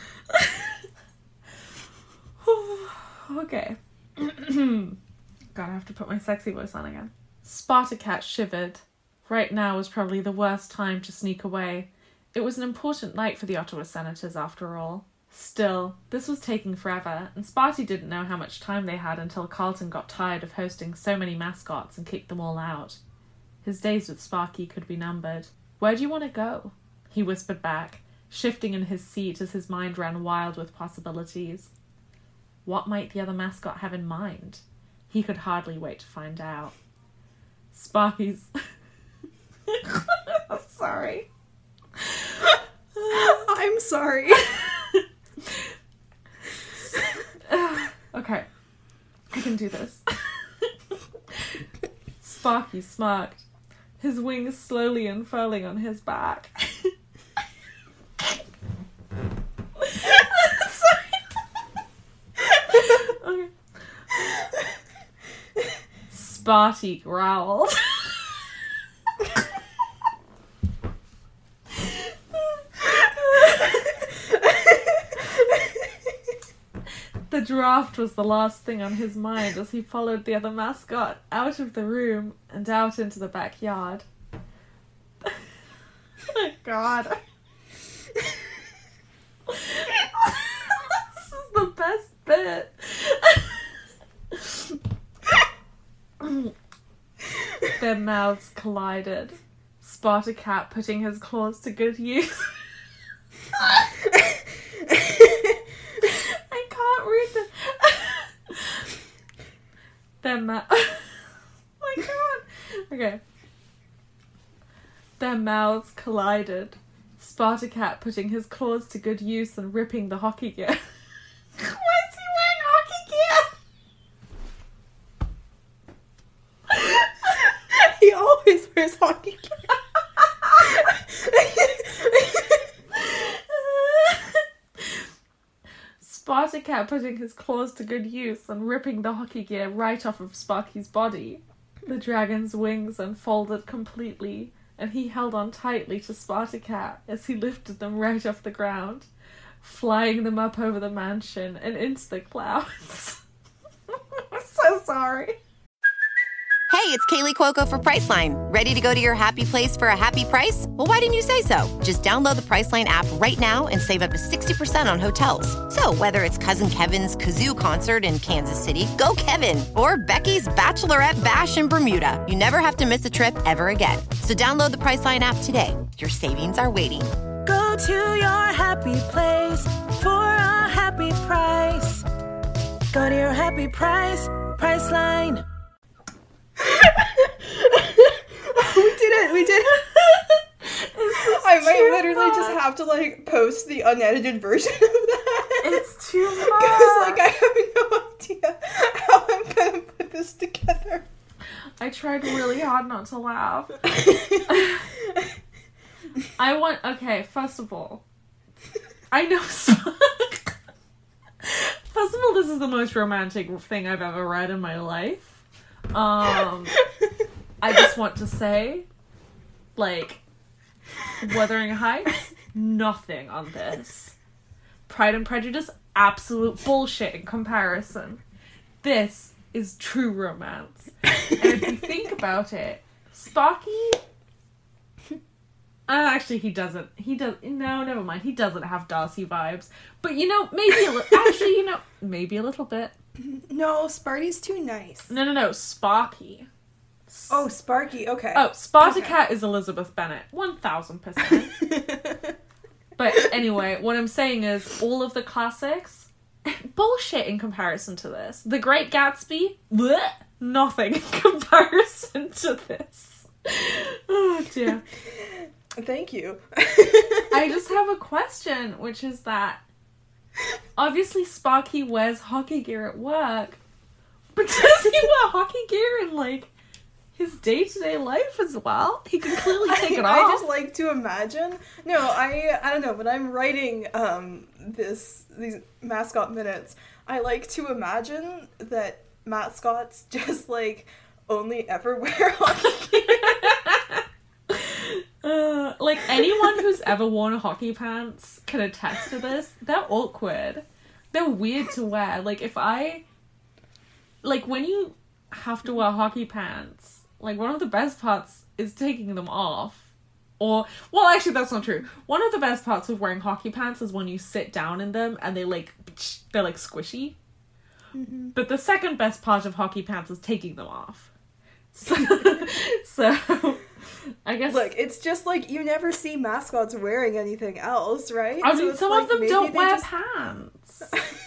Okay. God, I have to put my sexy voice on again. Spartacat shivered. Right now was probably the worst time to sneak away. It was an important night for the Ottawa Senators, after all. Still, this was taking forever, and Sparty didn't know how much time they had until Carlton got tired of hosting so many mascots and kicked them all out. His days with Sparky could be numbered. "Where do you want to go?" he whispered back, shifting in his seat as his mind ran wild with possibilities. What might the other mascot have in mind? He could hardly wait to find out. Sparky's... Sorry. I'm sorry. Okay. I can do this. Sparky smirked, his wings slowly unfurling on his back. Sorry. Okay. Sparty growled. The draft was the last thing on his mind as he followed the other mascot out of the room and out into the backyard. Oh, God. This is the best bit. Their mouths collided, Spartacat putting his claws to good use. I can't read this. Their mouth... Oh my God. Okay. Their mouths collided, Spartacat putting his claws to good use and ripping the hockey gear. Why is he wearing hockey gear? He always wears hockey gear. Spartacat putting his claws to good use and ripping the hockey gear right off of Sparky's body. The dragon's wings unfolded completely, and he held on tightly to Spartacat as he lifted them right off the ground, flying them up over the mansion and into the clouds. I'm so sorry. Hey, it's Kaylee Cuoco for Priceline. Ready to go to your happy place for a happy price? Well, why didn't you say so? Just download the Priceline app right now and save up to sixty percent on hotels. So whether it's Cousin Kevin's Kazoo Concert in Kansas City, go Kevin, or Becky's Bachelorette Bash in Bermuda, you never have to miss a trip ever again. So download the Priceline app today. Your savings are waiting. Go to your happy place for a happy price. Go to your happy price, Priceline. We did it! We did it! I might literally much. just have to like post the unedited version of that. It's too much. Because like I have no idea how I'm gonna put this together. I tried really hard not to laugh. I want... Okay, first of all, I know... First of all, this is the most romantic thing I've ever read in my life. Um, I just want to say, like, Wuthering Heights, nothing on this. Pride and Prejudice, absolute bullshit in comparison. This is true romance. And if you think about it, Sparky... Uh, actually, he doesn't. He does. No, never mind. He doesn't have Darcy vibes. But you know, maybe a li- actually, you know, maybe a little bit. No, Sparty's too nice. No, no, no. Sparky. Oh, Sparky. Okay. Oh, Spartacat okay. is Elizabeth Bennet. One thousand percent. But anyway, what I'm saying is all of the classics, bullshit in comparison to this. The Great Gatsby, bleh, nothing in comparison to this. Oh dear. Thank you. I just have a question, which is that obviously Sparky wears hockey gear at work, but does he wear hockey gear in like his day-to-day life as well? He can clearly take I, it off. I just like to imagine. No, I I don't know. When I'm writing um this these mascot minutes, I like to imagine that mascots just like only ever wear hockey gear. Uh, like, anyone who's ever worn hockey pants can attest to this. They're awkward. They're weird to wear. Like, if I... Like, when you have to wear hockey pants, like, one of the best parts is taking them off. Or... Well, actually, that's not true. One of the best parts of wearing hockey pants is when you sit down in them and they, like... They're, like, squishy. Mm-hmm. But the second best part of hockey pants is taking them off. So... so... I guess... Look, it's just like you never see mascots wearing anything else, right? I so mean, some like of them don't wear just... pants.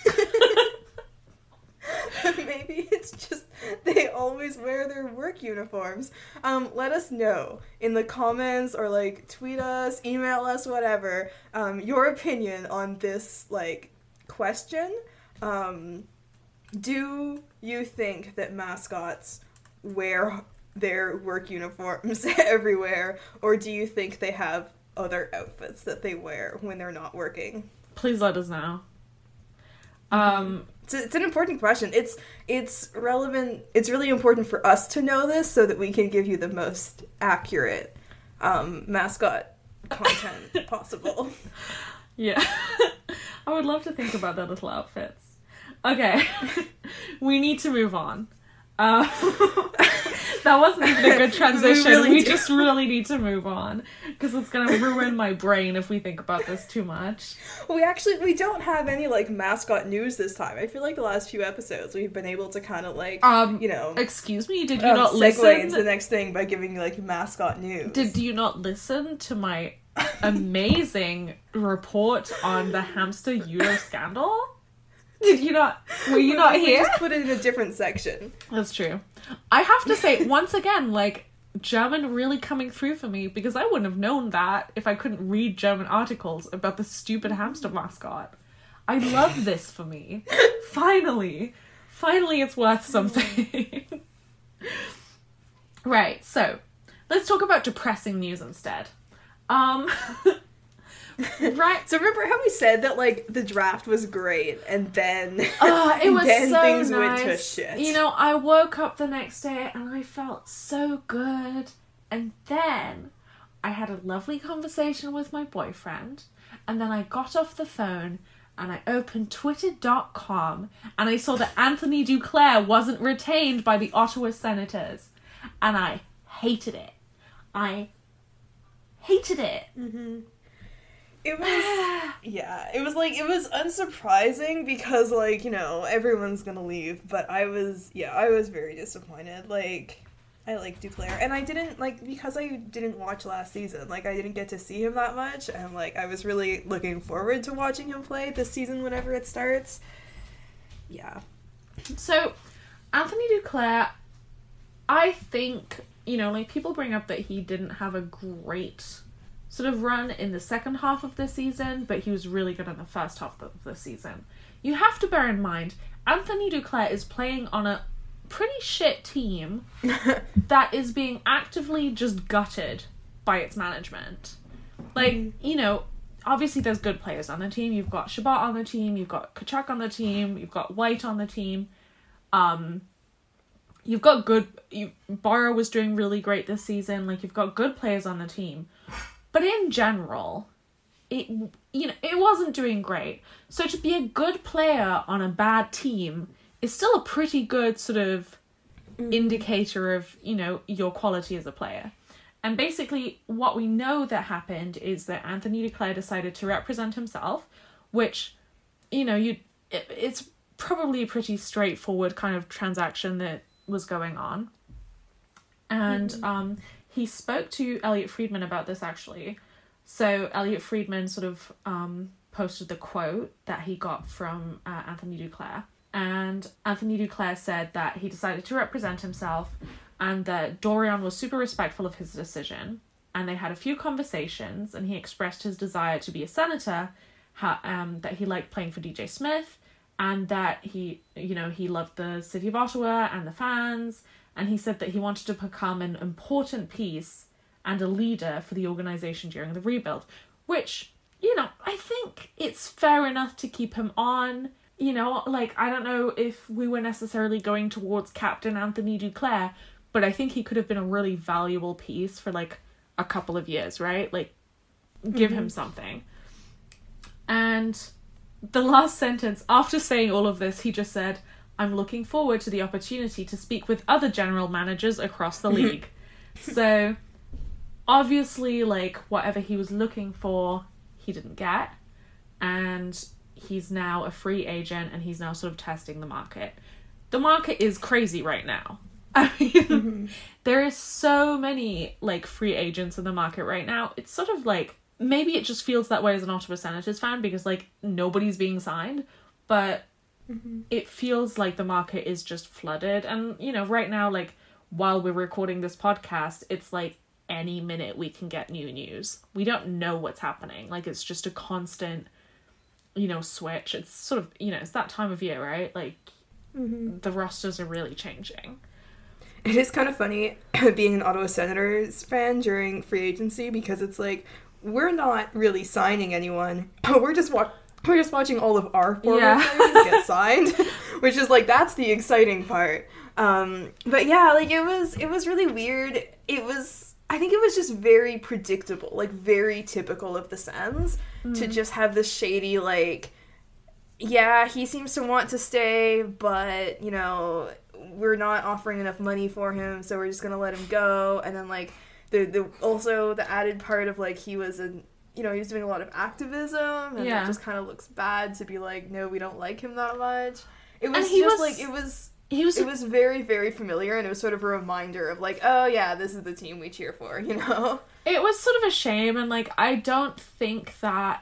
Maybe it's just they always wear their work uniforms. Um, let us know in the comments or like tweet us, email us, whatever, um, your opinion on this like question. Um, do you think that mascots wear their work uniforms everywhere, or do you think they have other outfits that they wear when they're not working? Please let us know. Um, it's, a, it's an important question. It's it's relevant. It's really important for us to know this so that we can give you the most accurate um, mascot content possible. Yeah, I would love to think about their little outfits. Okay, we need to move on. Uh, that wasn't even a good transition. we, really we just really need to move on because it's gonna ruin my brain if we think about this too much. We actually we don't have any like mascot news this time. I feel like the last few episodes we've been able to kind of like um you know excuse me did you um, not segue listen into the next thing by giving like mascot news. Did you not listen to my amazing report on the hamster Udo scandal? Did you not? Were you not we here? Just put it in a different section. That's true. I have to say, once again, like, German really coming through for me, because I wouldn't have known that if I couldn't read German articles about the stupid hamster mascot. I love this for me. Finally. Finally it's worth something. Right, so, let's talk about depressing news instead. Um... Right. So remember how we said that like the draft was great and then uh, it was then so things nice. went to shit. You know, I woke up the next day and I felt so good. And then I had a lovely conversation with my boyfriend, and then I got off the phone and I opened twitter dot com and I saw that Anthony Duclair wasn't retained by the Ottawa Senators. And I hated it. I hated it. Mm-hmm. It was, yeah, it was like, it was unsurprising because, like, you know, everyone's gonna leave, but I was, yeah, I was very disappointed. Like, I like Duclair, and I didn't, like, because I didn't watch last season, like, I didn't get to see him that much, and, like, I was really looking forward to watching him play this season whenever it starts. Yeah. So, Anthony Duclair, I think, you know, like, people bring up that he didn't have a great sort of run in the second half of the season, but he was really good in the first half of the season. You have to bear in mind, Anthony Duclair is playing on a pretty shit team that is being actively just gutted by its management. Like, mm. you know, obviously there's good players on the team. You've got Shabbat on the team, you've got Kachuk on the team, you've got White on the team. Um, you've got good... You, Borrow was doing really great this season. Like, you've got good players on the team. But in general, it you know it wasn't doing great. So to be a good player on a bad team is still a pretty good sort of mm. indicator of, you know, your quality as a player. And basically what we know that happened is that Anthony Duclair decided to represent himself, which, you know, you it, it's probably a pretty straightforward kind of transaction that was going on. And mm-hmm. um, he spoke to Elliot Friedman about this, actually. So Elliot Friedman sort of um, posted the quote that he got from uh, Anthony Duclair. And Anthony Duclair said that he decided to represent himself and that Dorion was super respectful of his decision. And they had a few conversations, and he expressed his desire to be a senator, ha- um, that he liked playing for D J Smith, and that he, you know, he loved the city of Ottawa and the fans. And he said that he wanted to become an important piece and a leader for the organisation during the rebuild, which, you know, I think it's fair enough to keep him on. You know, like, I don't know if we were necessarily going towards Captain Anthony Duclair, but I think he could have been a really valuable piece for, like, a couple of years, right? Like, give mm-hmm. him something. And the last sentence, after saying all of this, he just said, "I'm looking forward to the opportunity to speak with other general managers across the league." So, obviously, like, whatever he was looking for, he didn't get. And he's now a free agent, and he's now sort of testing the market. The market is crazy right now. I mean, mm-hmm. there is so many, like, free agents in the market right now. It's sort of like, maybe it just feels that way as an Ottawa Senators fan because, like, nobody's being signed. But mm-hmm. it feels like the market is just flooded. And, you know, right now, like, while we're recording this podcast, it's like any minute we can get new news. We don't know what's happening. Like, it's just a constant, you know, switch. It's sort of, you know, it's that time of year, right? Like, mm-hmm. the rosters are really changing. It is kind of funny being an Ottawa Senators fan during free agency because it's like, we're not really signing anyone. We're just wa- we're just watching all of our former yeah. players get signed, which is like, that's the exciting part. Um, but yeah, like, it was it was really weird. It was, I think it was just very predictable, like, very typical of the Sens mm. to just have this shady, like, yeah, he seems to want to stay, but, you know, we're not offering enough money for him, so we're just gonna let him go. And then, like, the the also the added part of, like, he was a, you know, he was doing a lot of activism, and yeah. it just kind of looks bad to be like, no, we don't like him that much. It was just was, like, it was he was it was very, very familiar, and it was sort of a reminder of, like, oh yeah, this is the team we cheer for, you know? It was sort of a shame, and, like, I don't think that,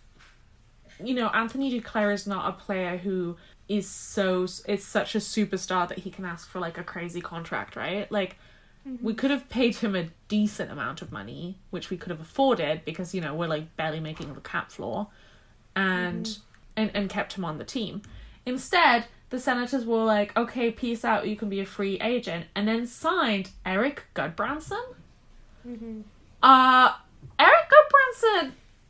you know, Anthony Duclair is not a player who is so, is such a superstar that he can ask for, like, a crazy contract, right? Like, mm-hmm. we could have paid him a decent amount of money, which we could have afforded because, you know, we're, like, barely making the cap floor, and, mm-hmm. and, and kept him on the team. Instead, the Senators were like, okay, peace out, you can be a free agent, and then signed Eric Gudbranson. Mm-hmm. Uh, Eric Gudbranson,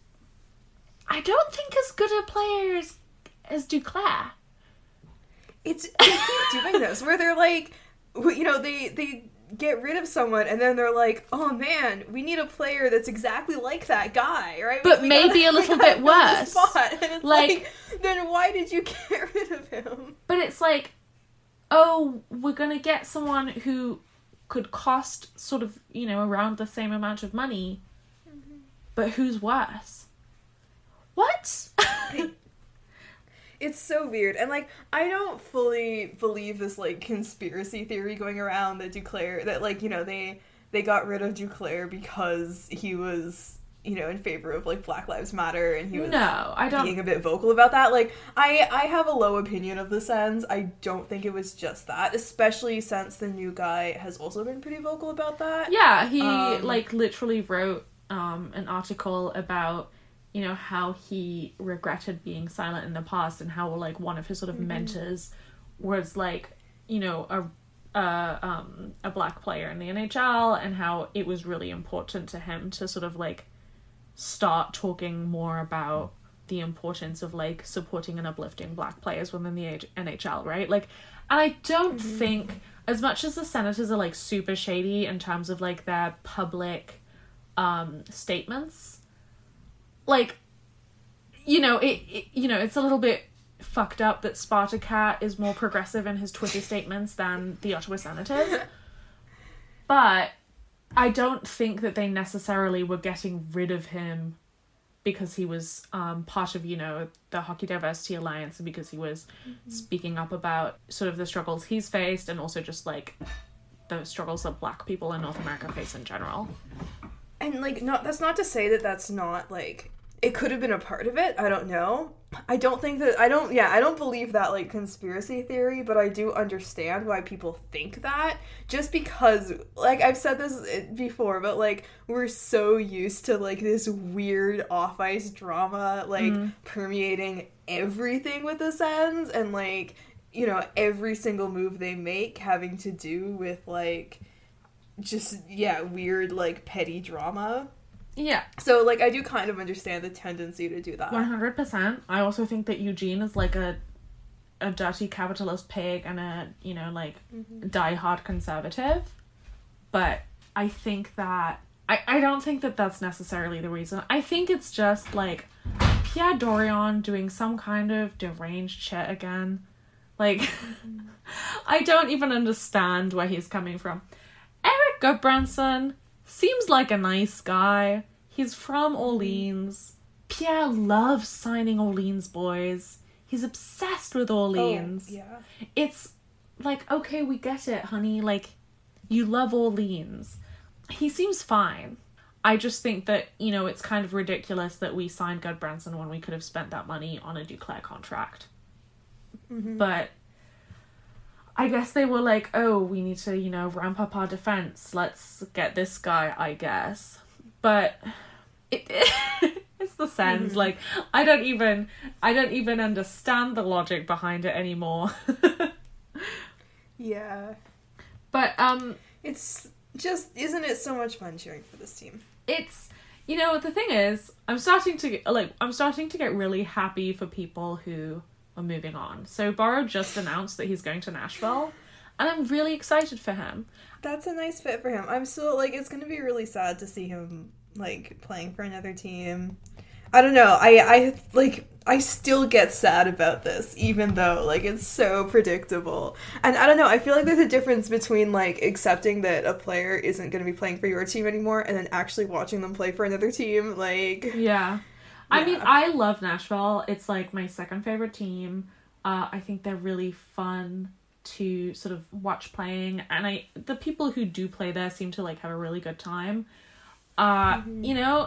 I don't think as good a player as, as Duclair. It's, they keep doing this, where they're like, you know, they, they get rid of someone, and then they're like, oh man, we need a player that's exactly like that guy, right? But we maybe gotta, a little bit worse. And it's like, like, then why did you get rid of him? But it's like, oh, we're gonna get someone who could cost sort of, you know, around the same amount of money, mm-hmm. but who's worse? What? It's so weird. And, like, I don't fully believe this, like, conspiracy theory going around that Duclair, that, like, you know, they they got rid of Duclair because he was, you know, in favor of, like, Black Lives Matter, and he was no, I don't... being a bit vocal about that. Like, I, I have a low opinion of the Sens. I don't think it was just that, especially since the new guy has also been pretty vocal about that. Yeah, he, um, like, literally wrote um, an article about, you know, how he regretted being silent in the past, and how, like, one of his sort of mm-hmm. mentors was, like, you know, a uh, um, a black player in the N H L, and how it was really important to him to sort of, like, start talking more about the importance of, like, supporting and uplifting black players within the N H L, right? Like, and I don't mm-hmm. think, as much as the Senators are, like, super shady in terms of, like, their public um, statements, like, you know, it, it you know, it's a little bit fucked up that Sparta Cat is more progressive in his Twitter statements than the Ottawa Senators. But I don't think that they necessarily were getting rid of him because he was um, part of, you know, the Hockey Diversity Alliance, and because he was mm-hmm. speaking up about sort of the struggles he's faced, and also just, like, the struggles that Black people in North America face in general. And, like, not that's not to say that that's not, like, it could have been a part of it. I don't know. I don't think that, I don't, yeah, I don't believe that, like, conspiracy theory, but I do understand why people think that, just because, like, I've said this before, but, like, we're so used to, like, this weird off-ice drama, like, mm. permeating everything with the Sens, and, like, you know, every single move they make having to do with, like, just, yeah, weird, like, petty drama. Yeah. So, like, I do kind of understand the tendency to do that. one hundred percent. I also think that Eugene is, like, a a dirty capitalist pig and a, you know, like, mm-hmm. diehard conservative. But I think that... I, I don't think that that's necessarily the reason. I think it's just, like, Pierre Dorion doing some kind of deranged shit again. Like, mm-hmm. I don't even understand where he's coming from. Eric Goodbranson seems like a nice guy. He's from Orleans. Pierre loves signing Orleans boys. He's obsessed with Orleans. Oh, yeah. It's like, okay, we get it, honey. Like, you love Orleans. He seems fine. I just think that, you know, it's kind of ridiculous that we signed Goodbranson when we could have spent that money on a Duclair contract. Mm-hmm. But I guess they were like, oh, we need to, you know, ramp up our defense. Let's get this guy, I guess. But it, it's the Sens. Mm-hmm. Like, I don't even, I don't even understand the logic behind it anymore. Yeah. But, um... it's just, isn't it so much fun cheering for this team? It's, you know, the thing is, I'm starting to, get, like, I'm starting to get really happy for people who are moving on. So Burrow just announced that he's going to Nashville, and I'm really excited for him. That's a nice fit for him. I'm still, like, it's gonna be really sad to see him, like, playing for another team. I don't know, I, I, like, I still get sad about this, even though, like, it's so predictable. And I don't know, I feel like there's a difference between, like, accepting that a player isn't gonna be playing for your team anymore, and then actually watching them play for another team, like... Yeah. I yeah. mean, I love Nashville. It's, like, my second favorite team. Uh, I think they're really fun to sort of watch playing. And I the people who do play there seem to, like, have a really good time. Uh, mm-hmm. You know,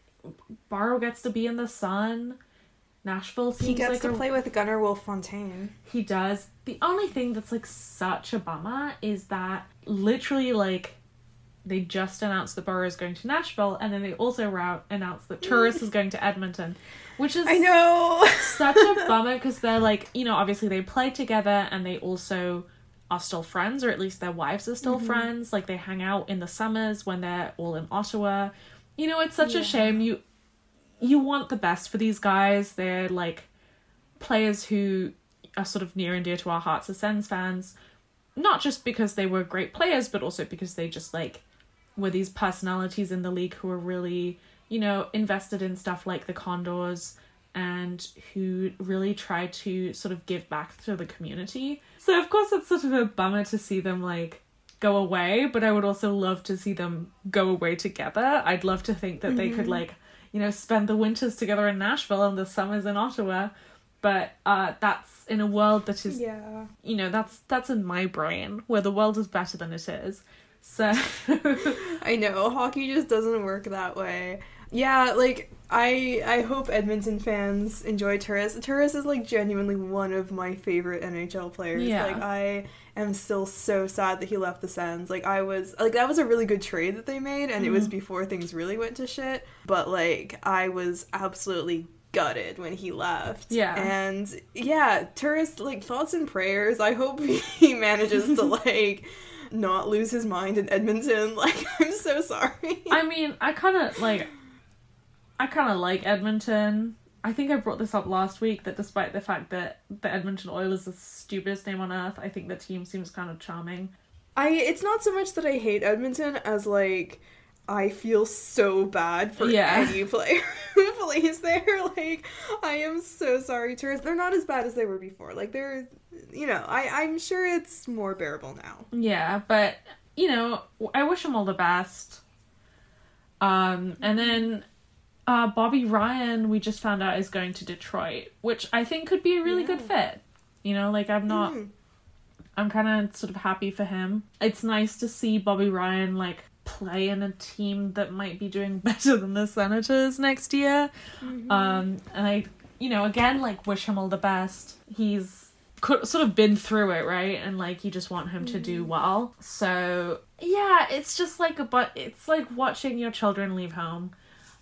Burrow gets to be in the sun. Nashville seems like... He gets like to a... play with Gunnar Wolf-Fontaine. He does. The only thing that's, like, such a bummer is that literally, like... They just announced that Burrow is going to Nashville, and then they also ra- announced that Turris is going to Edmonton, which is I know such a bummer because they're like, you know, obviously they play together and they also are still friends, or at least their wives are still mm-hmm. friends. Like, they hang out in the summers when they're all in Ottawa. You know, it's such yeah. a shame. You you want the best for these guys. They're like players who are sort of near and dear to our hearts as Sens fans, not just because they were great players, but also because they just like were these personalities in the league who were really, you know, invested in stuff like the Condors and who really tried to sort of give back to the community. So of course it's sort of a bummer to see them like go away, but I would also love to see them go away together. I'd love to think that mm-hmm. they could like, you know, spend the winters together in Nashville and the summers in Ottawa. But uh, that's in a world that is, yeah. you know, that's that's in my brain, where the world is better than it is. So I know, hockey just doesn't work that way. Yeah, like, I I hope Edmonton fans enjoy Turris. Turris is, like, genuinely one of my favorite N H L players. Yeah. Like, I am still so sad that he left the Sens. Like, I was, like, that was a really good trade that they made, and mm-hmm. it was before things really went to shit. But, like, I was absolutely gutted when he left. Yeah. And, yeah, Turris, like, thoughts and prayers. I hope he manages to, like... not lose his mind in Edmonton. Like, I'm so sorry. I mean, I kind of, like, I kind of like Edmonton. I think I brought this up last week, that despite the fact that the Edmonton Oilers is the stupidest name on earth, I think the team seems kind of charming. I, it's not so much that I hate Edmonton as, like, I feel so bad for yeah. any player who plays there. Like, I am so sorry, Turris. They're not as bad as they were before. Like, they're, you know, I, I'm sure it's more bearable now. Yeah, but, you know, I wish him all the best. Um, and then uh, Bobby Ryan, we just found out, is going to Detroit, which I think could be a really yeah. good fit. You know, like, I'm not... Mm. I'm kind of sort of happy for him. It's nice to see Bobby Ryan, like, play in a team that might be doing better than the Senators next year. Mm-hmm. Um, and I, you know, again, like, wish him all the best. He's co- sort of been through it, right? And, like, you just want him mm-hmm. to do well. So, yeah, it's just like a, but it's like watching your children leave home.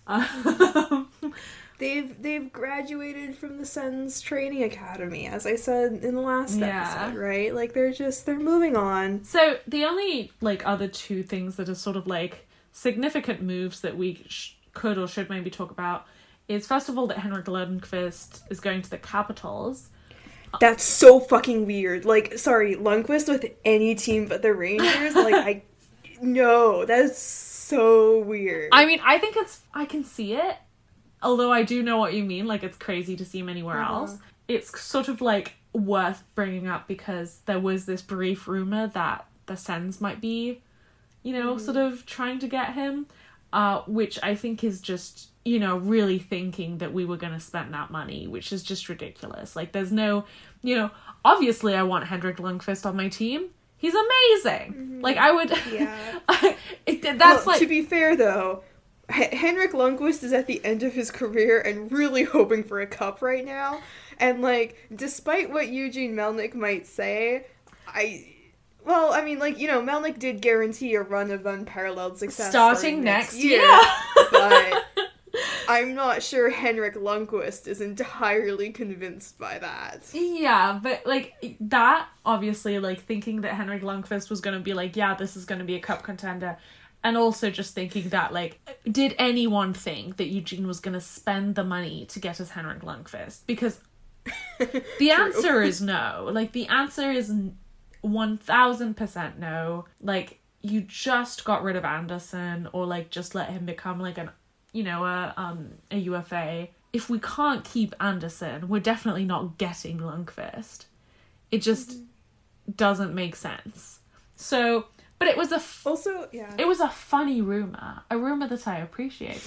Um, They've they've graduated from the Sens training academy, as I said in the last yeah. episode, right? Like, they're just, they're moving on. So, the only, like, other two things that are sort of, like, significant moves that we sh- could or should maybe talk about is, first of all, that Henrik Lundqvist is going to the Capitals. That's so fucking weird. Like, sorry, Lundqvist with any team but the Rangers? Like, I... No, that's so weird. I mean, I think it's... I can see it. Although I do know what you mean, like, it's crazy to see him anywhere uh-huh. else. It's sort of, like, worth bringing up because there was this brief rumour that the Sens might be, you know, mm. sort of trying to get him, uh, which I think is just, you know, really thinking that we were going to spend that money, which is just ridiculous. Like, there's no, you know, obviously I want Henrik Lundqvist on my team. He's amazing. Mm-hmm. Like, I would... Yeah. it, that's well, like... To be fair, though... H- Henrik Lundqvist is at the end of his career and really hoping for a cup right now. And, like, despite what Eugene Melnyk might say, I... Well, I mean, like, you know, Melnyk did guarantee a run of unparalleled success starting next, next year. year. But I'm not sure Henrik Lundqvist is entirely convinced by that. Yeah, but, like, that, obviously, like, thinking that Henrik Lundqvist was going to be like, yeah, this is going to be a cup contender... And also just thinking that, like, did anyone think that Eugene was going to spend the money to get us Henrik Lundqvist? Because the answer is no. Like, the answer is one thousand percent no. Like, you just got rid of Anderson or, like, just let him become, like, an, you know, a, um, a U F A. If we can't keep Anderson, we're definitely not getting Lundqvist. It just mm-hmm. doesn't make sense. So... But it was a f- also yeah. It was a funny rumor, a rumor that I appreciated.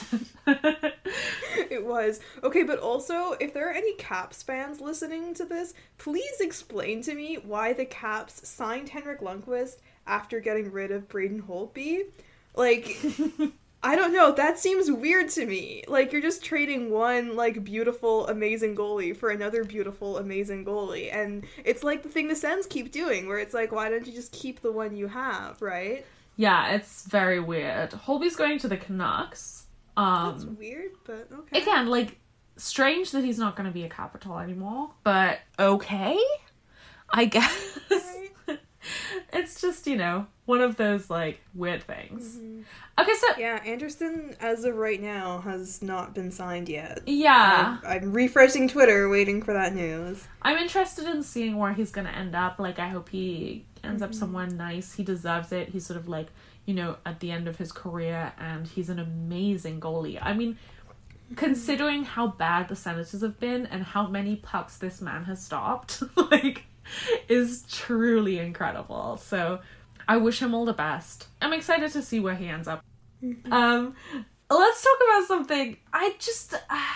It was okay, but also if there are any Caps fans listening to this, please explain to me why the Caps signed Henrik Lundqvist after getting rid of Braden Holtby. Like, I don't know. That seems weird to me. Like, you're just trading one, like, beautiful, amazing goalie for another beautiful, amazing goalie. And it's like the thing the Sens keep doing, where it's like, why don't you just keep the one you have, right? Yeah, it's very weird. Holtby's going to the Canucks. Um, That's weird, but okay. Again, like, strange that he's not going to be a Capital anymore, but okay, I guess. Right. It's just, you know, one of those, like, weird things. Mm-hmm. Okay, so... Yeah, Anderson, as of right now, has not been signed yet. Yeah. I'm, I'm refreshing Twitter, waiting for that news. I'm interested in seeing where he's going to end up. Like, I hope he ends mm-hmm. up somewhere nice. He deserves it. He's sort of, like, you know, at the end of his career, and he's an amazing goalie. I mean, considering how bad the Senators have been and how many pucks this man has stopped, like... is truly incredible. So I wish him all the best. I'm excited to see where he ends up. Mm-hmm. Um, let's talk about something. I just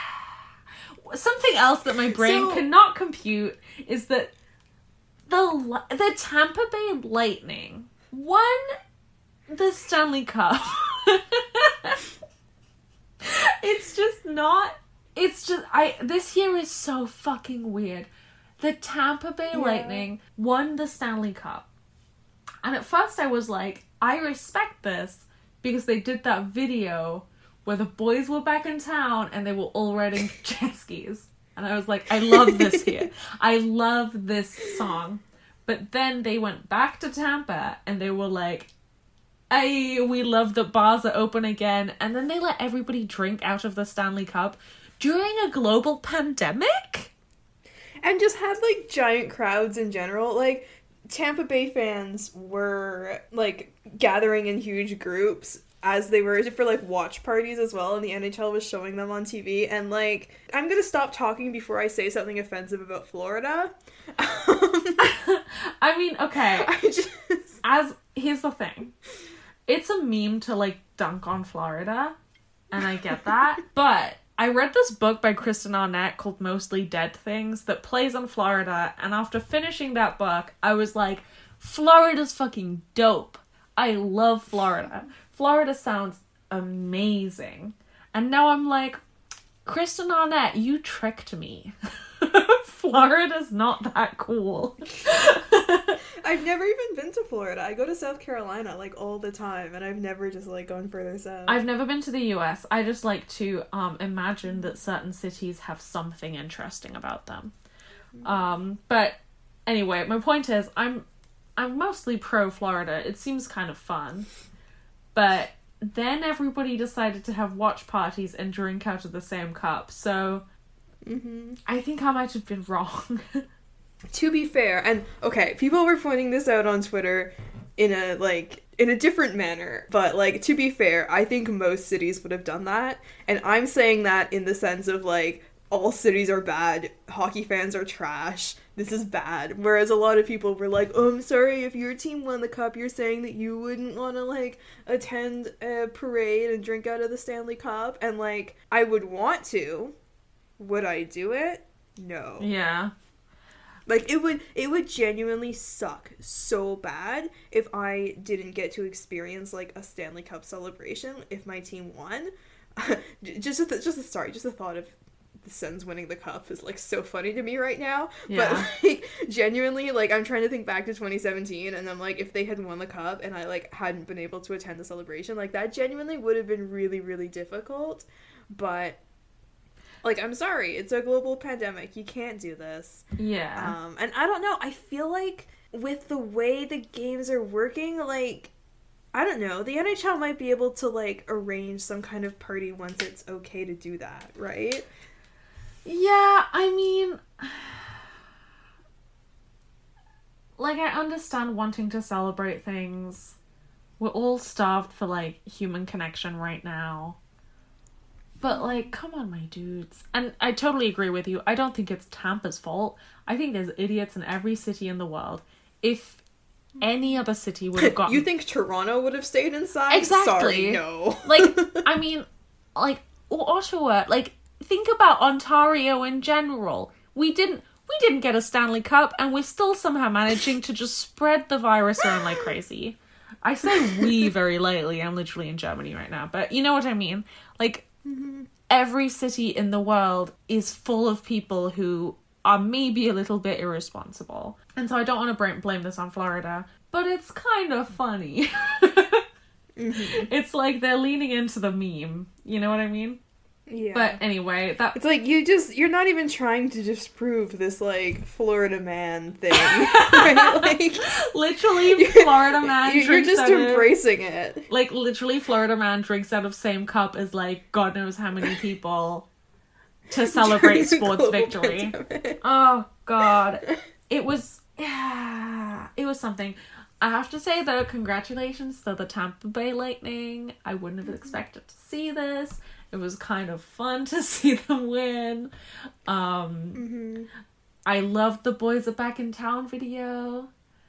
uh, something else that my brain so, cannot compute is that the the Tampa Bay Lightning won the Stanley Cup. It's just not. It's just I. This year is so fucking weird. The Tampa Bay yeah. Lightning won the Stanley Cup. And at first I was like, I respect this because they did that video where the boys were back in town and they were all riding jet skis. And I was like, I love this here. I love this song. But then they went back to Tampa and they were like, hey, we love that bars are open again. And then they let everybody drink out of the Stanley Cup during a global pandemic? And just had, like, giant crowds in general. Like, Tampa Bay fans were, like, gathering in huge groups as they were for, like, watch parties as well, and the N H L was showing them on T V. And, like, I'm gonna stop talking before I say something offensive about Florida. I mean, okay. I just... As here's the thing. It's a meme to, like, dunk on Florida, and I get that, but I read this book by Kristen Arnett called Mostly Dead Things that plays on Florida, and after finishing that book, I was like, Florida's fucking dope. I love Florida. Florida sounds amazing. And now I'm like, Kristen Arnett, you tricked me. Florida's not that cool. I've never even been to Florida. I go to South Carolina, like, all the time, and I've never just, like, gone further south. I've never been to the U S. I just like to um, imagine that certain cities have something interesting about them. Um, but anyway, my point is, I'm I'm mostly pro-Florida. It seems kind of fun. But then everybody decided to have watch parties and drink out of the same cup, so mm-hmm. I think I might have been wrong. To be fair, and okay, people were pointing this out on Twitter in a, like, in a different manner, but, like, to be fair, I think most cities would have done that, and I'm saying that in the sense of, like, all cities are bad, hockey fans are trash, this is bad, whereas a lot of people were like, oh, I'm sorry, if your team won the cup, you're saying that you wouldn't want to, like, attend a parade and drink out of the Stanley Cup, and, like, I would want to. Would I do it? No. Yeah. Like, it would it would genuinely suck so bad if I didn't get to experience, like, a Stanley Cup celebration if my team won. just, a th- just, a, sorry, just the thought of the Sens winning the cup is, like, so funny to me right now. Yeah. But, like, genuinely, like, I'm trying to think back to twenty seventeen, and I'm like, if they had won the cup and I, like, hadn't been able to attend the celebration, like, that genuinely would have been really, really difficult. But, like, I'm sorry, it's a global pandemic. You can't do this. Yeah. Um, and I don't know, I feel like with the way the games are working, like, I don't know, the N H L might be able to, like, arrange some kind of party once it's okay to do that, right? Yeah, I mean, like, I understand wanting to celebrate things. We're all starved for, like, human connection right now. But, like, come on, my dudes. And I totally agree with you. I don't think it's Tampa's fault. I think there's idiots in every city in the world. If any other city would have gotten... You think Toronto would have stayed inside? Exactly. Sorry, no. Like, I mean, like, or Ottawa, like, think about Ontario in general. We didn't... We didn't get a Stanley Cup, and we're still somehow managing to just spread the virus around like crazy. I say we very lightly. I'm literally in Germany right now. But you know what I mean? Like... Mm-hmm. Every city in the world is full of people who are maybe a little bit irresponsible. And so I don't want to blame this on Florida, but it's kind of funny. Mm-hmm. It's like they're leaning into the meme. You know what I mean? Yeah. But anyway, that... It's like, you just, you're not even trying to disprove this, like, Florida man thing. Right? Like, literally, Florida man you're, drinks You're just out embracing of, it. Like, literally, Florida man drinks out of same cup as, like, God knows how many people to celebrate sports victory. Pandemic. Oh, God. It was, yeah, it was something. I have to say, though, congratulations to the Tampa Bay Lightning. I wouldn't have expected to see this. It was kind of fun to see them win. Um, mm-hmm. I loved the Boys Are Back in Town video.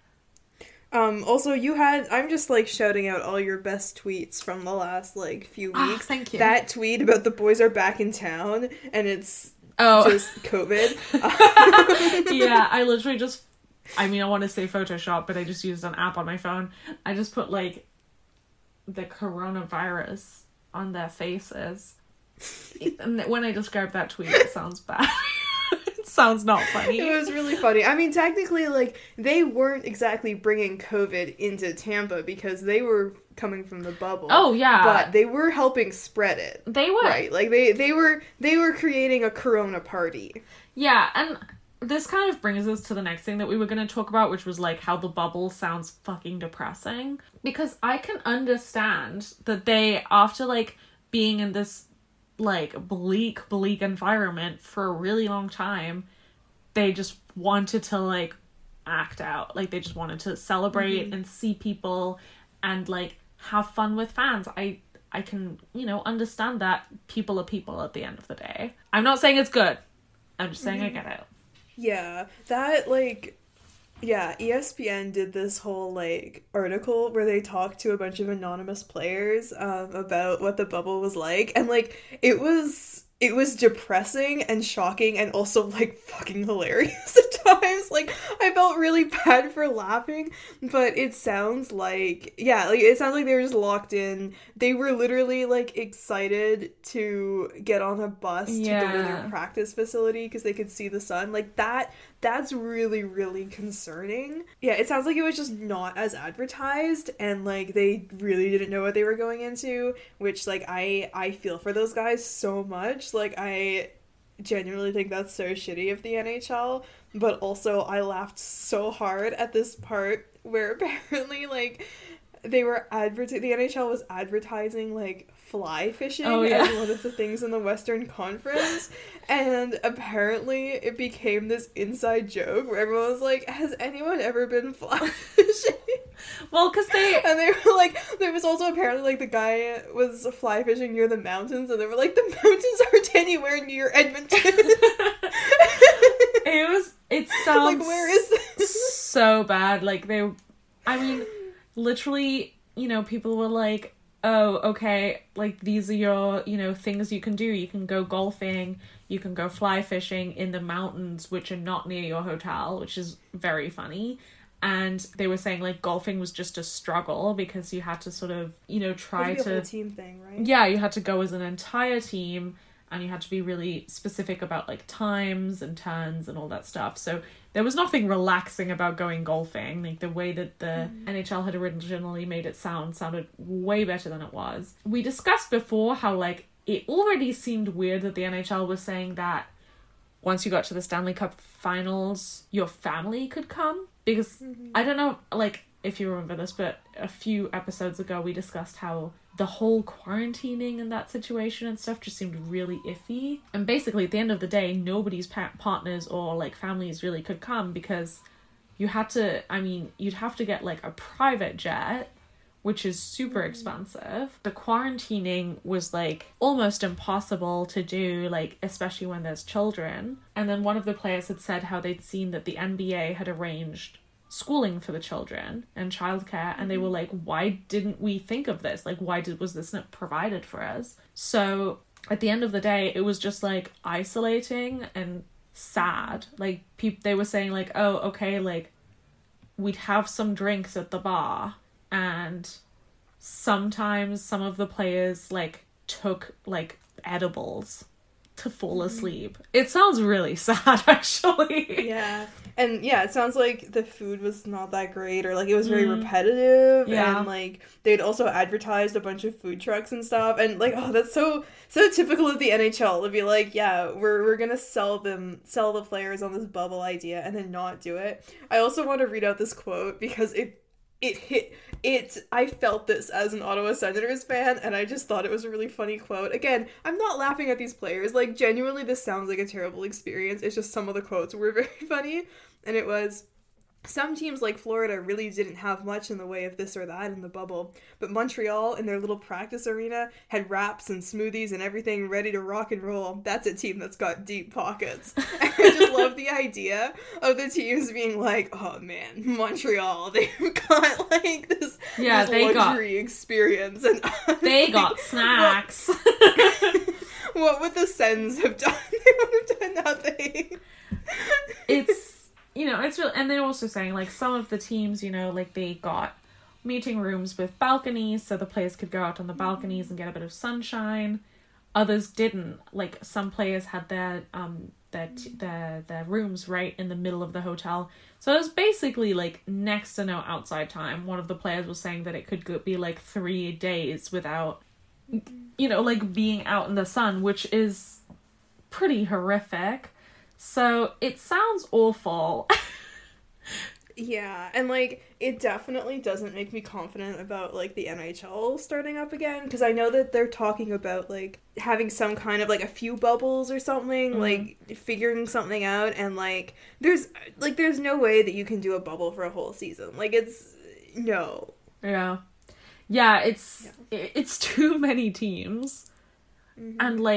Um, also, you had... I'm just, like, shouting out all your best tweets from the last, like, few weeks. Ah, thank you. That tweet about the boys are back in town, and it's oh. just COVID. Yeah, I literally just... I mean, I want to say Photoshop, but I just used an app on my phone. I just put, like, the coronavirus on their faces. And when I describe that tweet, it sounds bad. It sounds not funny. It was really funny. I mean, technically, like, they weren't exactly bringing COVID into Tampa because they were coming from the bubble. Oh, yeah. But they were helping spread it. They were. Right. Like, they, they were they were creating a corona party. Yeah, and this kind of brings us to the next thing that we were going to talk about, which was, like, how the bubble sounds fucking depressing. Because I can understand that they, after, like, being in this, like, bleak, bleak environment for a really long time, they just wanted to, like, act out. Like, they just wanted to celebrate mm-hmm. and see people and, like, have fun with fans. I I can, you know, understand that people are people at the end of the day. I'm not saying it's good. I'm just saying mm-hmm. I get it. Yeah, that, like, Yeah, E S P N did this whole, like, article where they talked to a bunch of anonymous players um, about what the bubble was like, and, like, it was... It was depressing and shocking and also, like, fucking hilarious at times. Like, I felt really bad for laughing, but it sounds like, yeah, like, it sounds like they were just locked in. They were literally, like, excited to get on a bus yeah. to go to their practice facility because they could see the sun. Like, that, that's really, really concerning. Yeah, it sounds like it was just not as advertised, and, like, they really didn't know what they were going into, which, like, I, I feel for those guys so much. Like, I genuinely think that's so shitty of the N H L, but also I laughed so hard at this part where apparently, like, they were advertising, the N H L was advertising, like, fly fishing oh, yeah. as one of the things in the Western Conference, and apparently it became this inside joke where everyone was like, has anyone ever been fly fishing? Well, because they... And they were like, there was also apparently, like, the guy was fly fishing near the mountains, and they were like, the mountains aren't anywhere near Edmonton. It was, it sounds... Like, where is this? So bad. Like, they... I mean, literally, you know, people were like, oh, okay, like, these are your, you know, things you can do. You can go golfing, you can go fly fishing in the mountains, which are not near your hotel, which is very funny. And they were saying, like, golfing was just a struggle because you had to sort of, you know, try It'd be to... a whole team thing, right? Yeah, you had to go as an entire team, and you had to be really specific about, like, times and turns and all that stuff. So there was nothing relaxing about going golfing. Like, the way that the mm. N H L had originally made it sound sounded way better than it was. We discussed before how, like, it already seemed weird that the N H L was saying that once you got to the Stanley Cup Finals, your family could come. Because, mm-hmm. I don't know, like, if you remember this, but a few episodes ago we discussed how the whole quarantining and that situation and stuff just seemed really iffy. And basically, at the end of the day, nobody's pa- partners or, like, families really could come because you had to, I mean, you'd have to get, like, a private jet, which is super mm-hmm. expensive. The quarantining was, like, almost impossible to do, like, especially when there's children. And then one of the players had said how they'd seen that the N B A had arranged schooling for the children and childcare, mm-hmm. and they were like, why didn't we think of this? Like, why did was this not provided for us? So at the end of the day, it was just, like, isolating and sad. Like, pe- they were saying, like, oh, okay, like, we'd have some drinks at the bar, and sometimes some of the players, like, took, like, edibles to fall asleep. It sounds really sad, actually. Yeah. And yeah, it sounds like the food was not that great, or, like, it was very mm. repetitive. Yeah. And, like, they'd also advertised a bunch of food trucks and stuff. And, like, oh, that's so so typical of the N H L to be like, yeah, we're we're gonna sell them sell the players on this bubble idea and then not do it. I also want to read out this quote because it it hit it I felt this as an Ottawa Senators fan, and I just thought it was a really funny quote. Again, I'm not laughing at these players, like, genuinely this sounds like a terrible experience. It's just some of the quotes were very funny, and it was, some teams like Florida really didn't have much in the way of this or that in the bubble, but Montreal in their little practice arena had wraps and smoothies and everything ready to rock and roll. That's a team that's got deep pockets. I just love the idea of the teams being like, oh man, Montreal, they've got, like, this, yeah, this they luxury got, experience, and they like, got snacks. What, what would the Sens have done? They would have done nothing. It's, you know, it's real, and they're also saying, like, some of the teams, you know, like, they got meeting rooms with balconies, so the players could go out on the balconies and get a bit of sunshine. Others didn't. Like, some players had their um their t- their their rooms right in the middle of the hotel, so it was basically, like, next to no outside time. One of the players was saying that it could go- be like three days without, you know, like, being out in the sun, which is pretty horrific. So it sounds awful. Yeah, and, like, it definitely doesn't make me confident about, like, the N H L starting up again, because I know that they're talking about, like, having some kind of, like, a few bubbles or something, mm-hmm. like, figuring something out, and, like, there's, like, there's no way that you can do a bubble for a whole season. Like, it's, no. Yeah. Yeah, it's, yeah. it's too many teams, mm-hmm. and, like,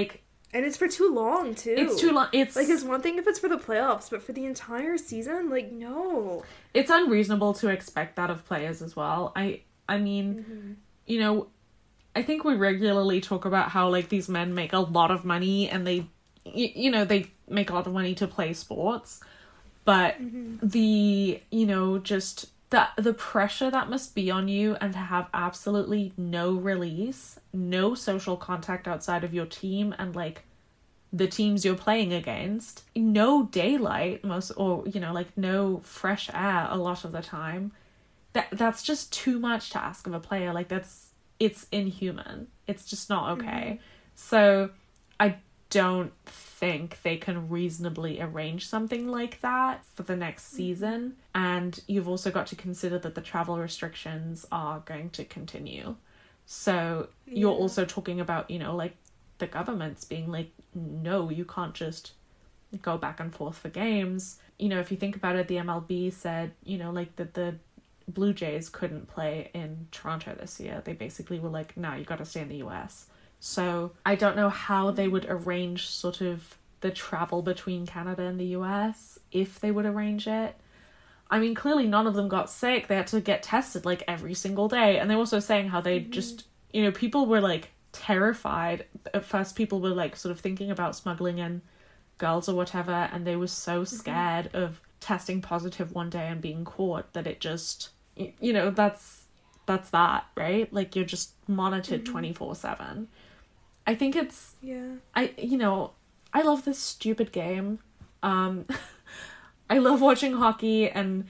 And it's for too long, too. It's too long. It's like, it's one thing if it's for the playoffs, but for the entire season, like, no. It's unreasonable to expect that of players as well. I I mean, mm-hmm. you know, I think we regularly talk about how, like, these men make a lot of money and they, you, you know, they make a lot of money to play sports. But mm-hmm. the, you know, just the, the pressure that must be on you and to have absolutely no release, no social contact outside of your team and, like, the teams you're playing against, no daylight, most, or, you know, like, no fresh air a lot of the time. That That's just too much to ask of a player. Like, that's, it's inhuman. It's just not okay. Mm-hmm. So I don't think they can reasonably arrange something like that for the next season. And you've also got to consider that the travel restrictions are going to continue. So yeah. you're also talking about, you know, like, the government's being like, no, you can't just go back and forth for games. You know, if you think about it, the M L B said, you know, like, that the Blue Jays couldn't play in Toronto this year. They basically were like, no, you got to stay in the U S. So I don't know how they would arrange sort of the travel between Canada and the U S, if they would arrange it. I mean, clearly none of them got sick. They had to get tested, like, every single day. And they're also saying how they mm-hmm. just, you know, people were, like, terrified. At first, people were, like, sort of thinking about smuggling in girls or whatever, and they were so scared mm-hmm. of testing positive one day and being caught that it just, you know, that's that's that, right? Like, you're just monitored mm-hmm. twenty-four seven. I think it's, yeah. I, you know, I love this stupid game. Um, I love watching hockey, and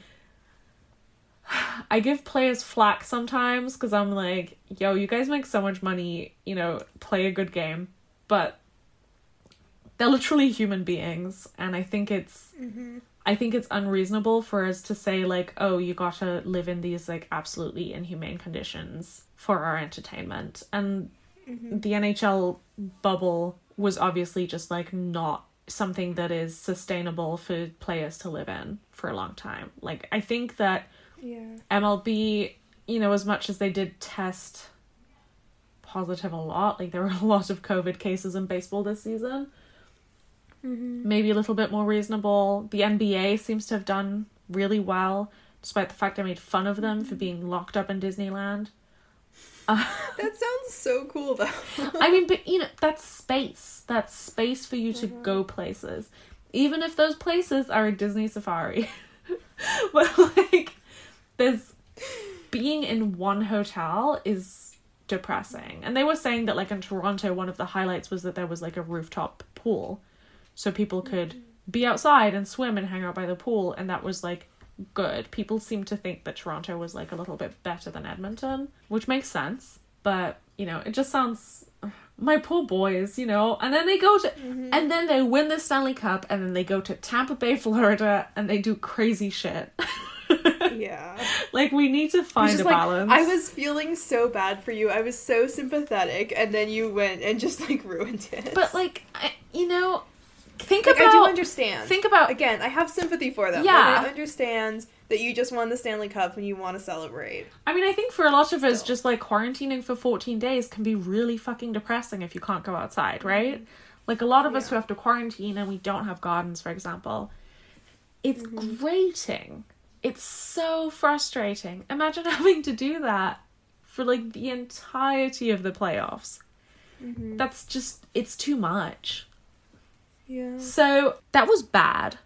I give players flack sometimes because I'm like, yo, you guys make so much money, you know, play a good game. But they're literally human beings, and I think it's, mm-hmm. I think it's unreasonable for us to say, like, oh, you gotta live in these, like, absolutely inhumane conditions for our entertainment. And mm-hmm. the N H L bubble was obviously just, like, not something that is sustainable for players to live in for a long time. Like, I think that yeah. M L B, you know, as much as they did test positive a lot, like, there were a lot of COVID cases in baseball this season, mm-hmm. maybe a little bit more reasonable. The N B A seems to have done really well, despite the fact I made fun of them for being locked up in Disneyland. Uh, that sounds so cool, though. I mean, but, you know, that's space. That's space for you to mm-hmm. go places. Even if those places are a Disney safari. But, like, there's... being in one hotel is depressing. And they were saying that, like, in Toronto, one of the highlights was that there was, like, a rooftop pool. So people could mm-hmm. be outside and swim and hang out by the pool. And that was, like, good. People seem to think that Toronto was, like, a little bit better than Edmonton, which makes sense. But, you know, it just sounds... my poor boys, you know. And then they go to... Mm-hmm. and then they win the Stanley Cup, and then they go to Tampa Bay, Florida, and they do crazy shit. Yeah. Like, we need to find a like, balance. I was feeling so bad for you. I was so sympathetic, and then you went and just, like, ruined it. But, like, I, you know... Think like, about... I do understand. Think about... Again, I have sympathy for them. Yeah. Like, I understand that you just won the Stanley Cup and you want to celebrate. I mean, I think for a lot of us, just, like, quarantining for fourteen days can be really fucking depressing if you can't go outside, right? Mm-hmm. Like, a lot of yeah. us who have to quarantine and we don't have gardens, for example, it's mm-hmm. grating. It's so frustrating. Imagine having to do that for, like, the entirety of the playoffs. Mm-hmm. That's just... it's too much. Yeah. So that was bad.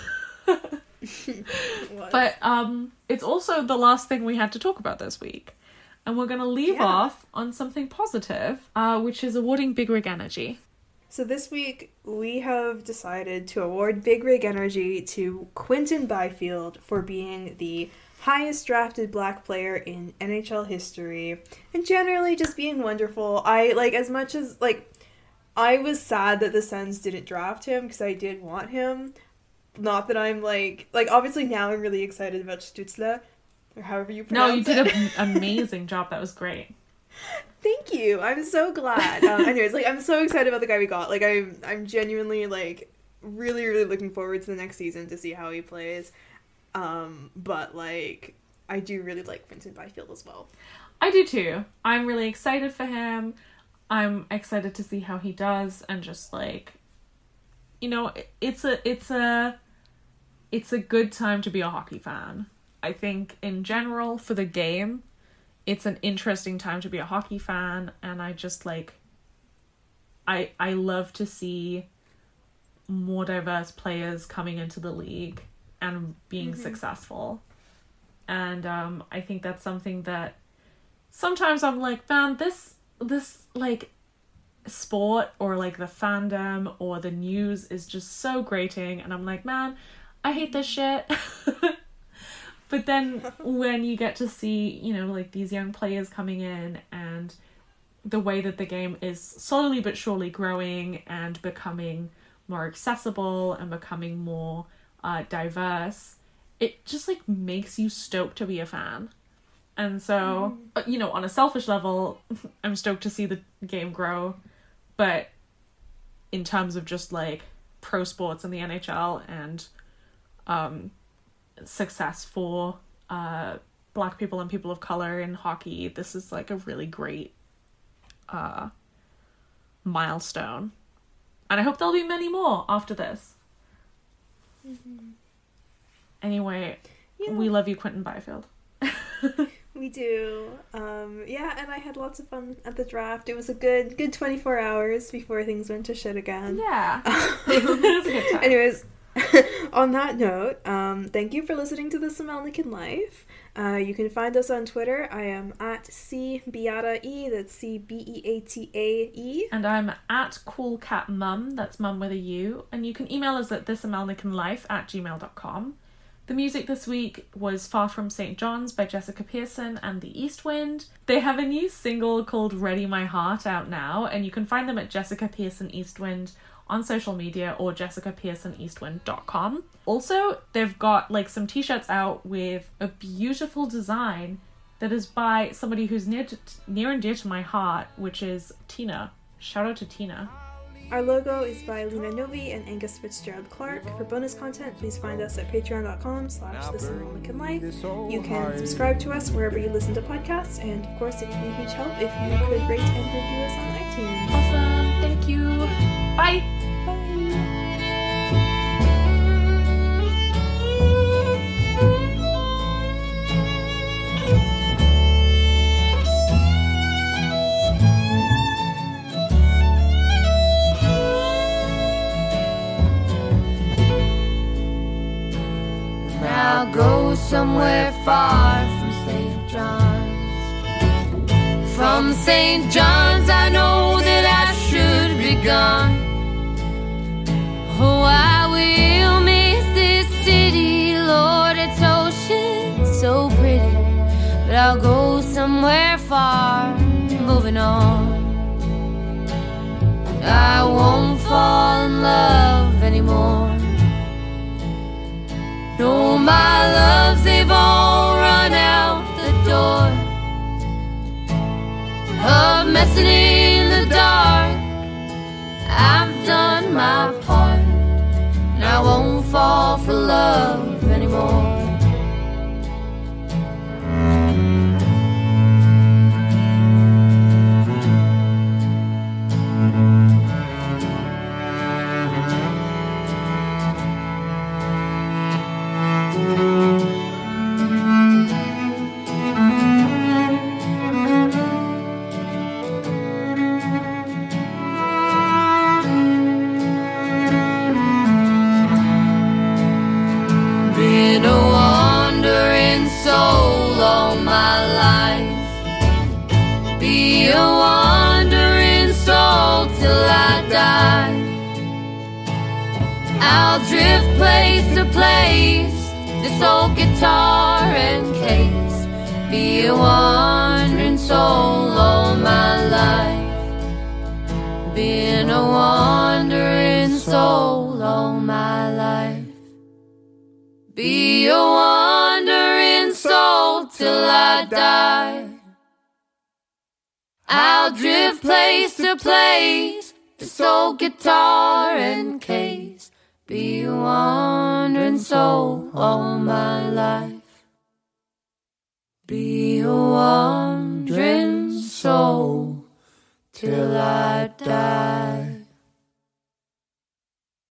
But um it's also the last thing we had to talk about this week. And we're going to leave yeah. off on something positive, uh, which is awarding Big Rig Energy. So this week we have decided to award Big Rig Energy to Quinton Byfield for being the highest drafted black player in N H L history, and generally just being wonderful. I, like, as much as, like, I was sad that the Sens didn't draft him, because I did want him. Not that I'm, like... Like, obviously now I'm really excited about Stützle, or however you pronounce it. No, you did an amazing job. That was great. Thank you. I'm so glad. Um, anyways, like, I'm so excited about the guy we got. Like, I'm, I'm genuinely, like, really, really looking forward to the next season to see how he plays. Um, but, like, I do really like Quinton Byfield as well. I do too. I'm really excited for him. I'm excited to see how he does, and just like, you know, it's a it's a it's a good time to be a hockey fan. I think in general for the game, it's an interesting time to be a hockey fan, and I just like I I love to see more diverse players coming into the league and being mm-hmm. successful. And um I think that's something that sometimes I'm like, man, this this like sport or like the fandom or the news is just so grating, and I'm like, man, I hate this shit. But then when you get to see, you know, like these young players coming in, and the way that the game is slowly but surely growing and becoming more accessible and becoming more uh, diverse, it just like makes you stoked to be a fan. And so, mm. you know, on a selfish level, I'm stoked to see the game grow. But in terms of just like pro sports in the N H L and um, success for uh, Black people and people of color in hockey, this is like a really great uh, milestone. And I hope there'll be many more after this. Mm-hmm. Anyway, yeah. We love you, Quinton Byfield. We do. Um, yeah, and I had lots of fun at the draft. It was a good good twenty-four hours before things went to shit again. Yeah. It was a good time. Anyways, on that note, um, thank you for listening to This Amalnican Life. Uh, you can find us on Twitter. I am at C Beata E, that's C B E A T A E. And I'm at CoolCatMum, that's mum with a U. And you can email us at thisamalnicanlife at gmail dot com. The music this week was Far From Saint John's by Jessica Pearson and The East Wind. They have a new single called Ready My Heart out now, and you can find them at Jessica Pearson Eastwind on social media or jessica pearson eastwind dot com. Also, they've got like some t-shirts out with a beautiful design that is by somebody who's near to, near and dear to my heart, which is Tina. Shout out to Tina. Our logo is by Lena Novi and Angus Fitzgerald Clark. For bonus content, please find us at patreon dot com slash This Amalnican Life. You can subscribe to us wherever you listen to podcasts, and of course, it would be a huge help if you could rate and review us on iTunes. Awesome. Thank you. Bye. Now go somewhere far from Saint John's. From Saint John's I know that I should be gone. Oh, I will miss this city, Lord, it's ocean so pretty. But I'll go somewhere far, moving on. I won't fall in love anymore. No, my loves, they've all run out the door. Of messing in the dark, I've done my part, and I won't fall for love anymore. I'll drift place to place, this old guitar and case, be a wandering soul all my life, being a wandering soul all my life, be a wandering soul till I die. I'll drift place to place, this old guitar and case, be a wandering soul all my life, be a wandering soul till I die.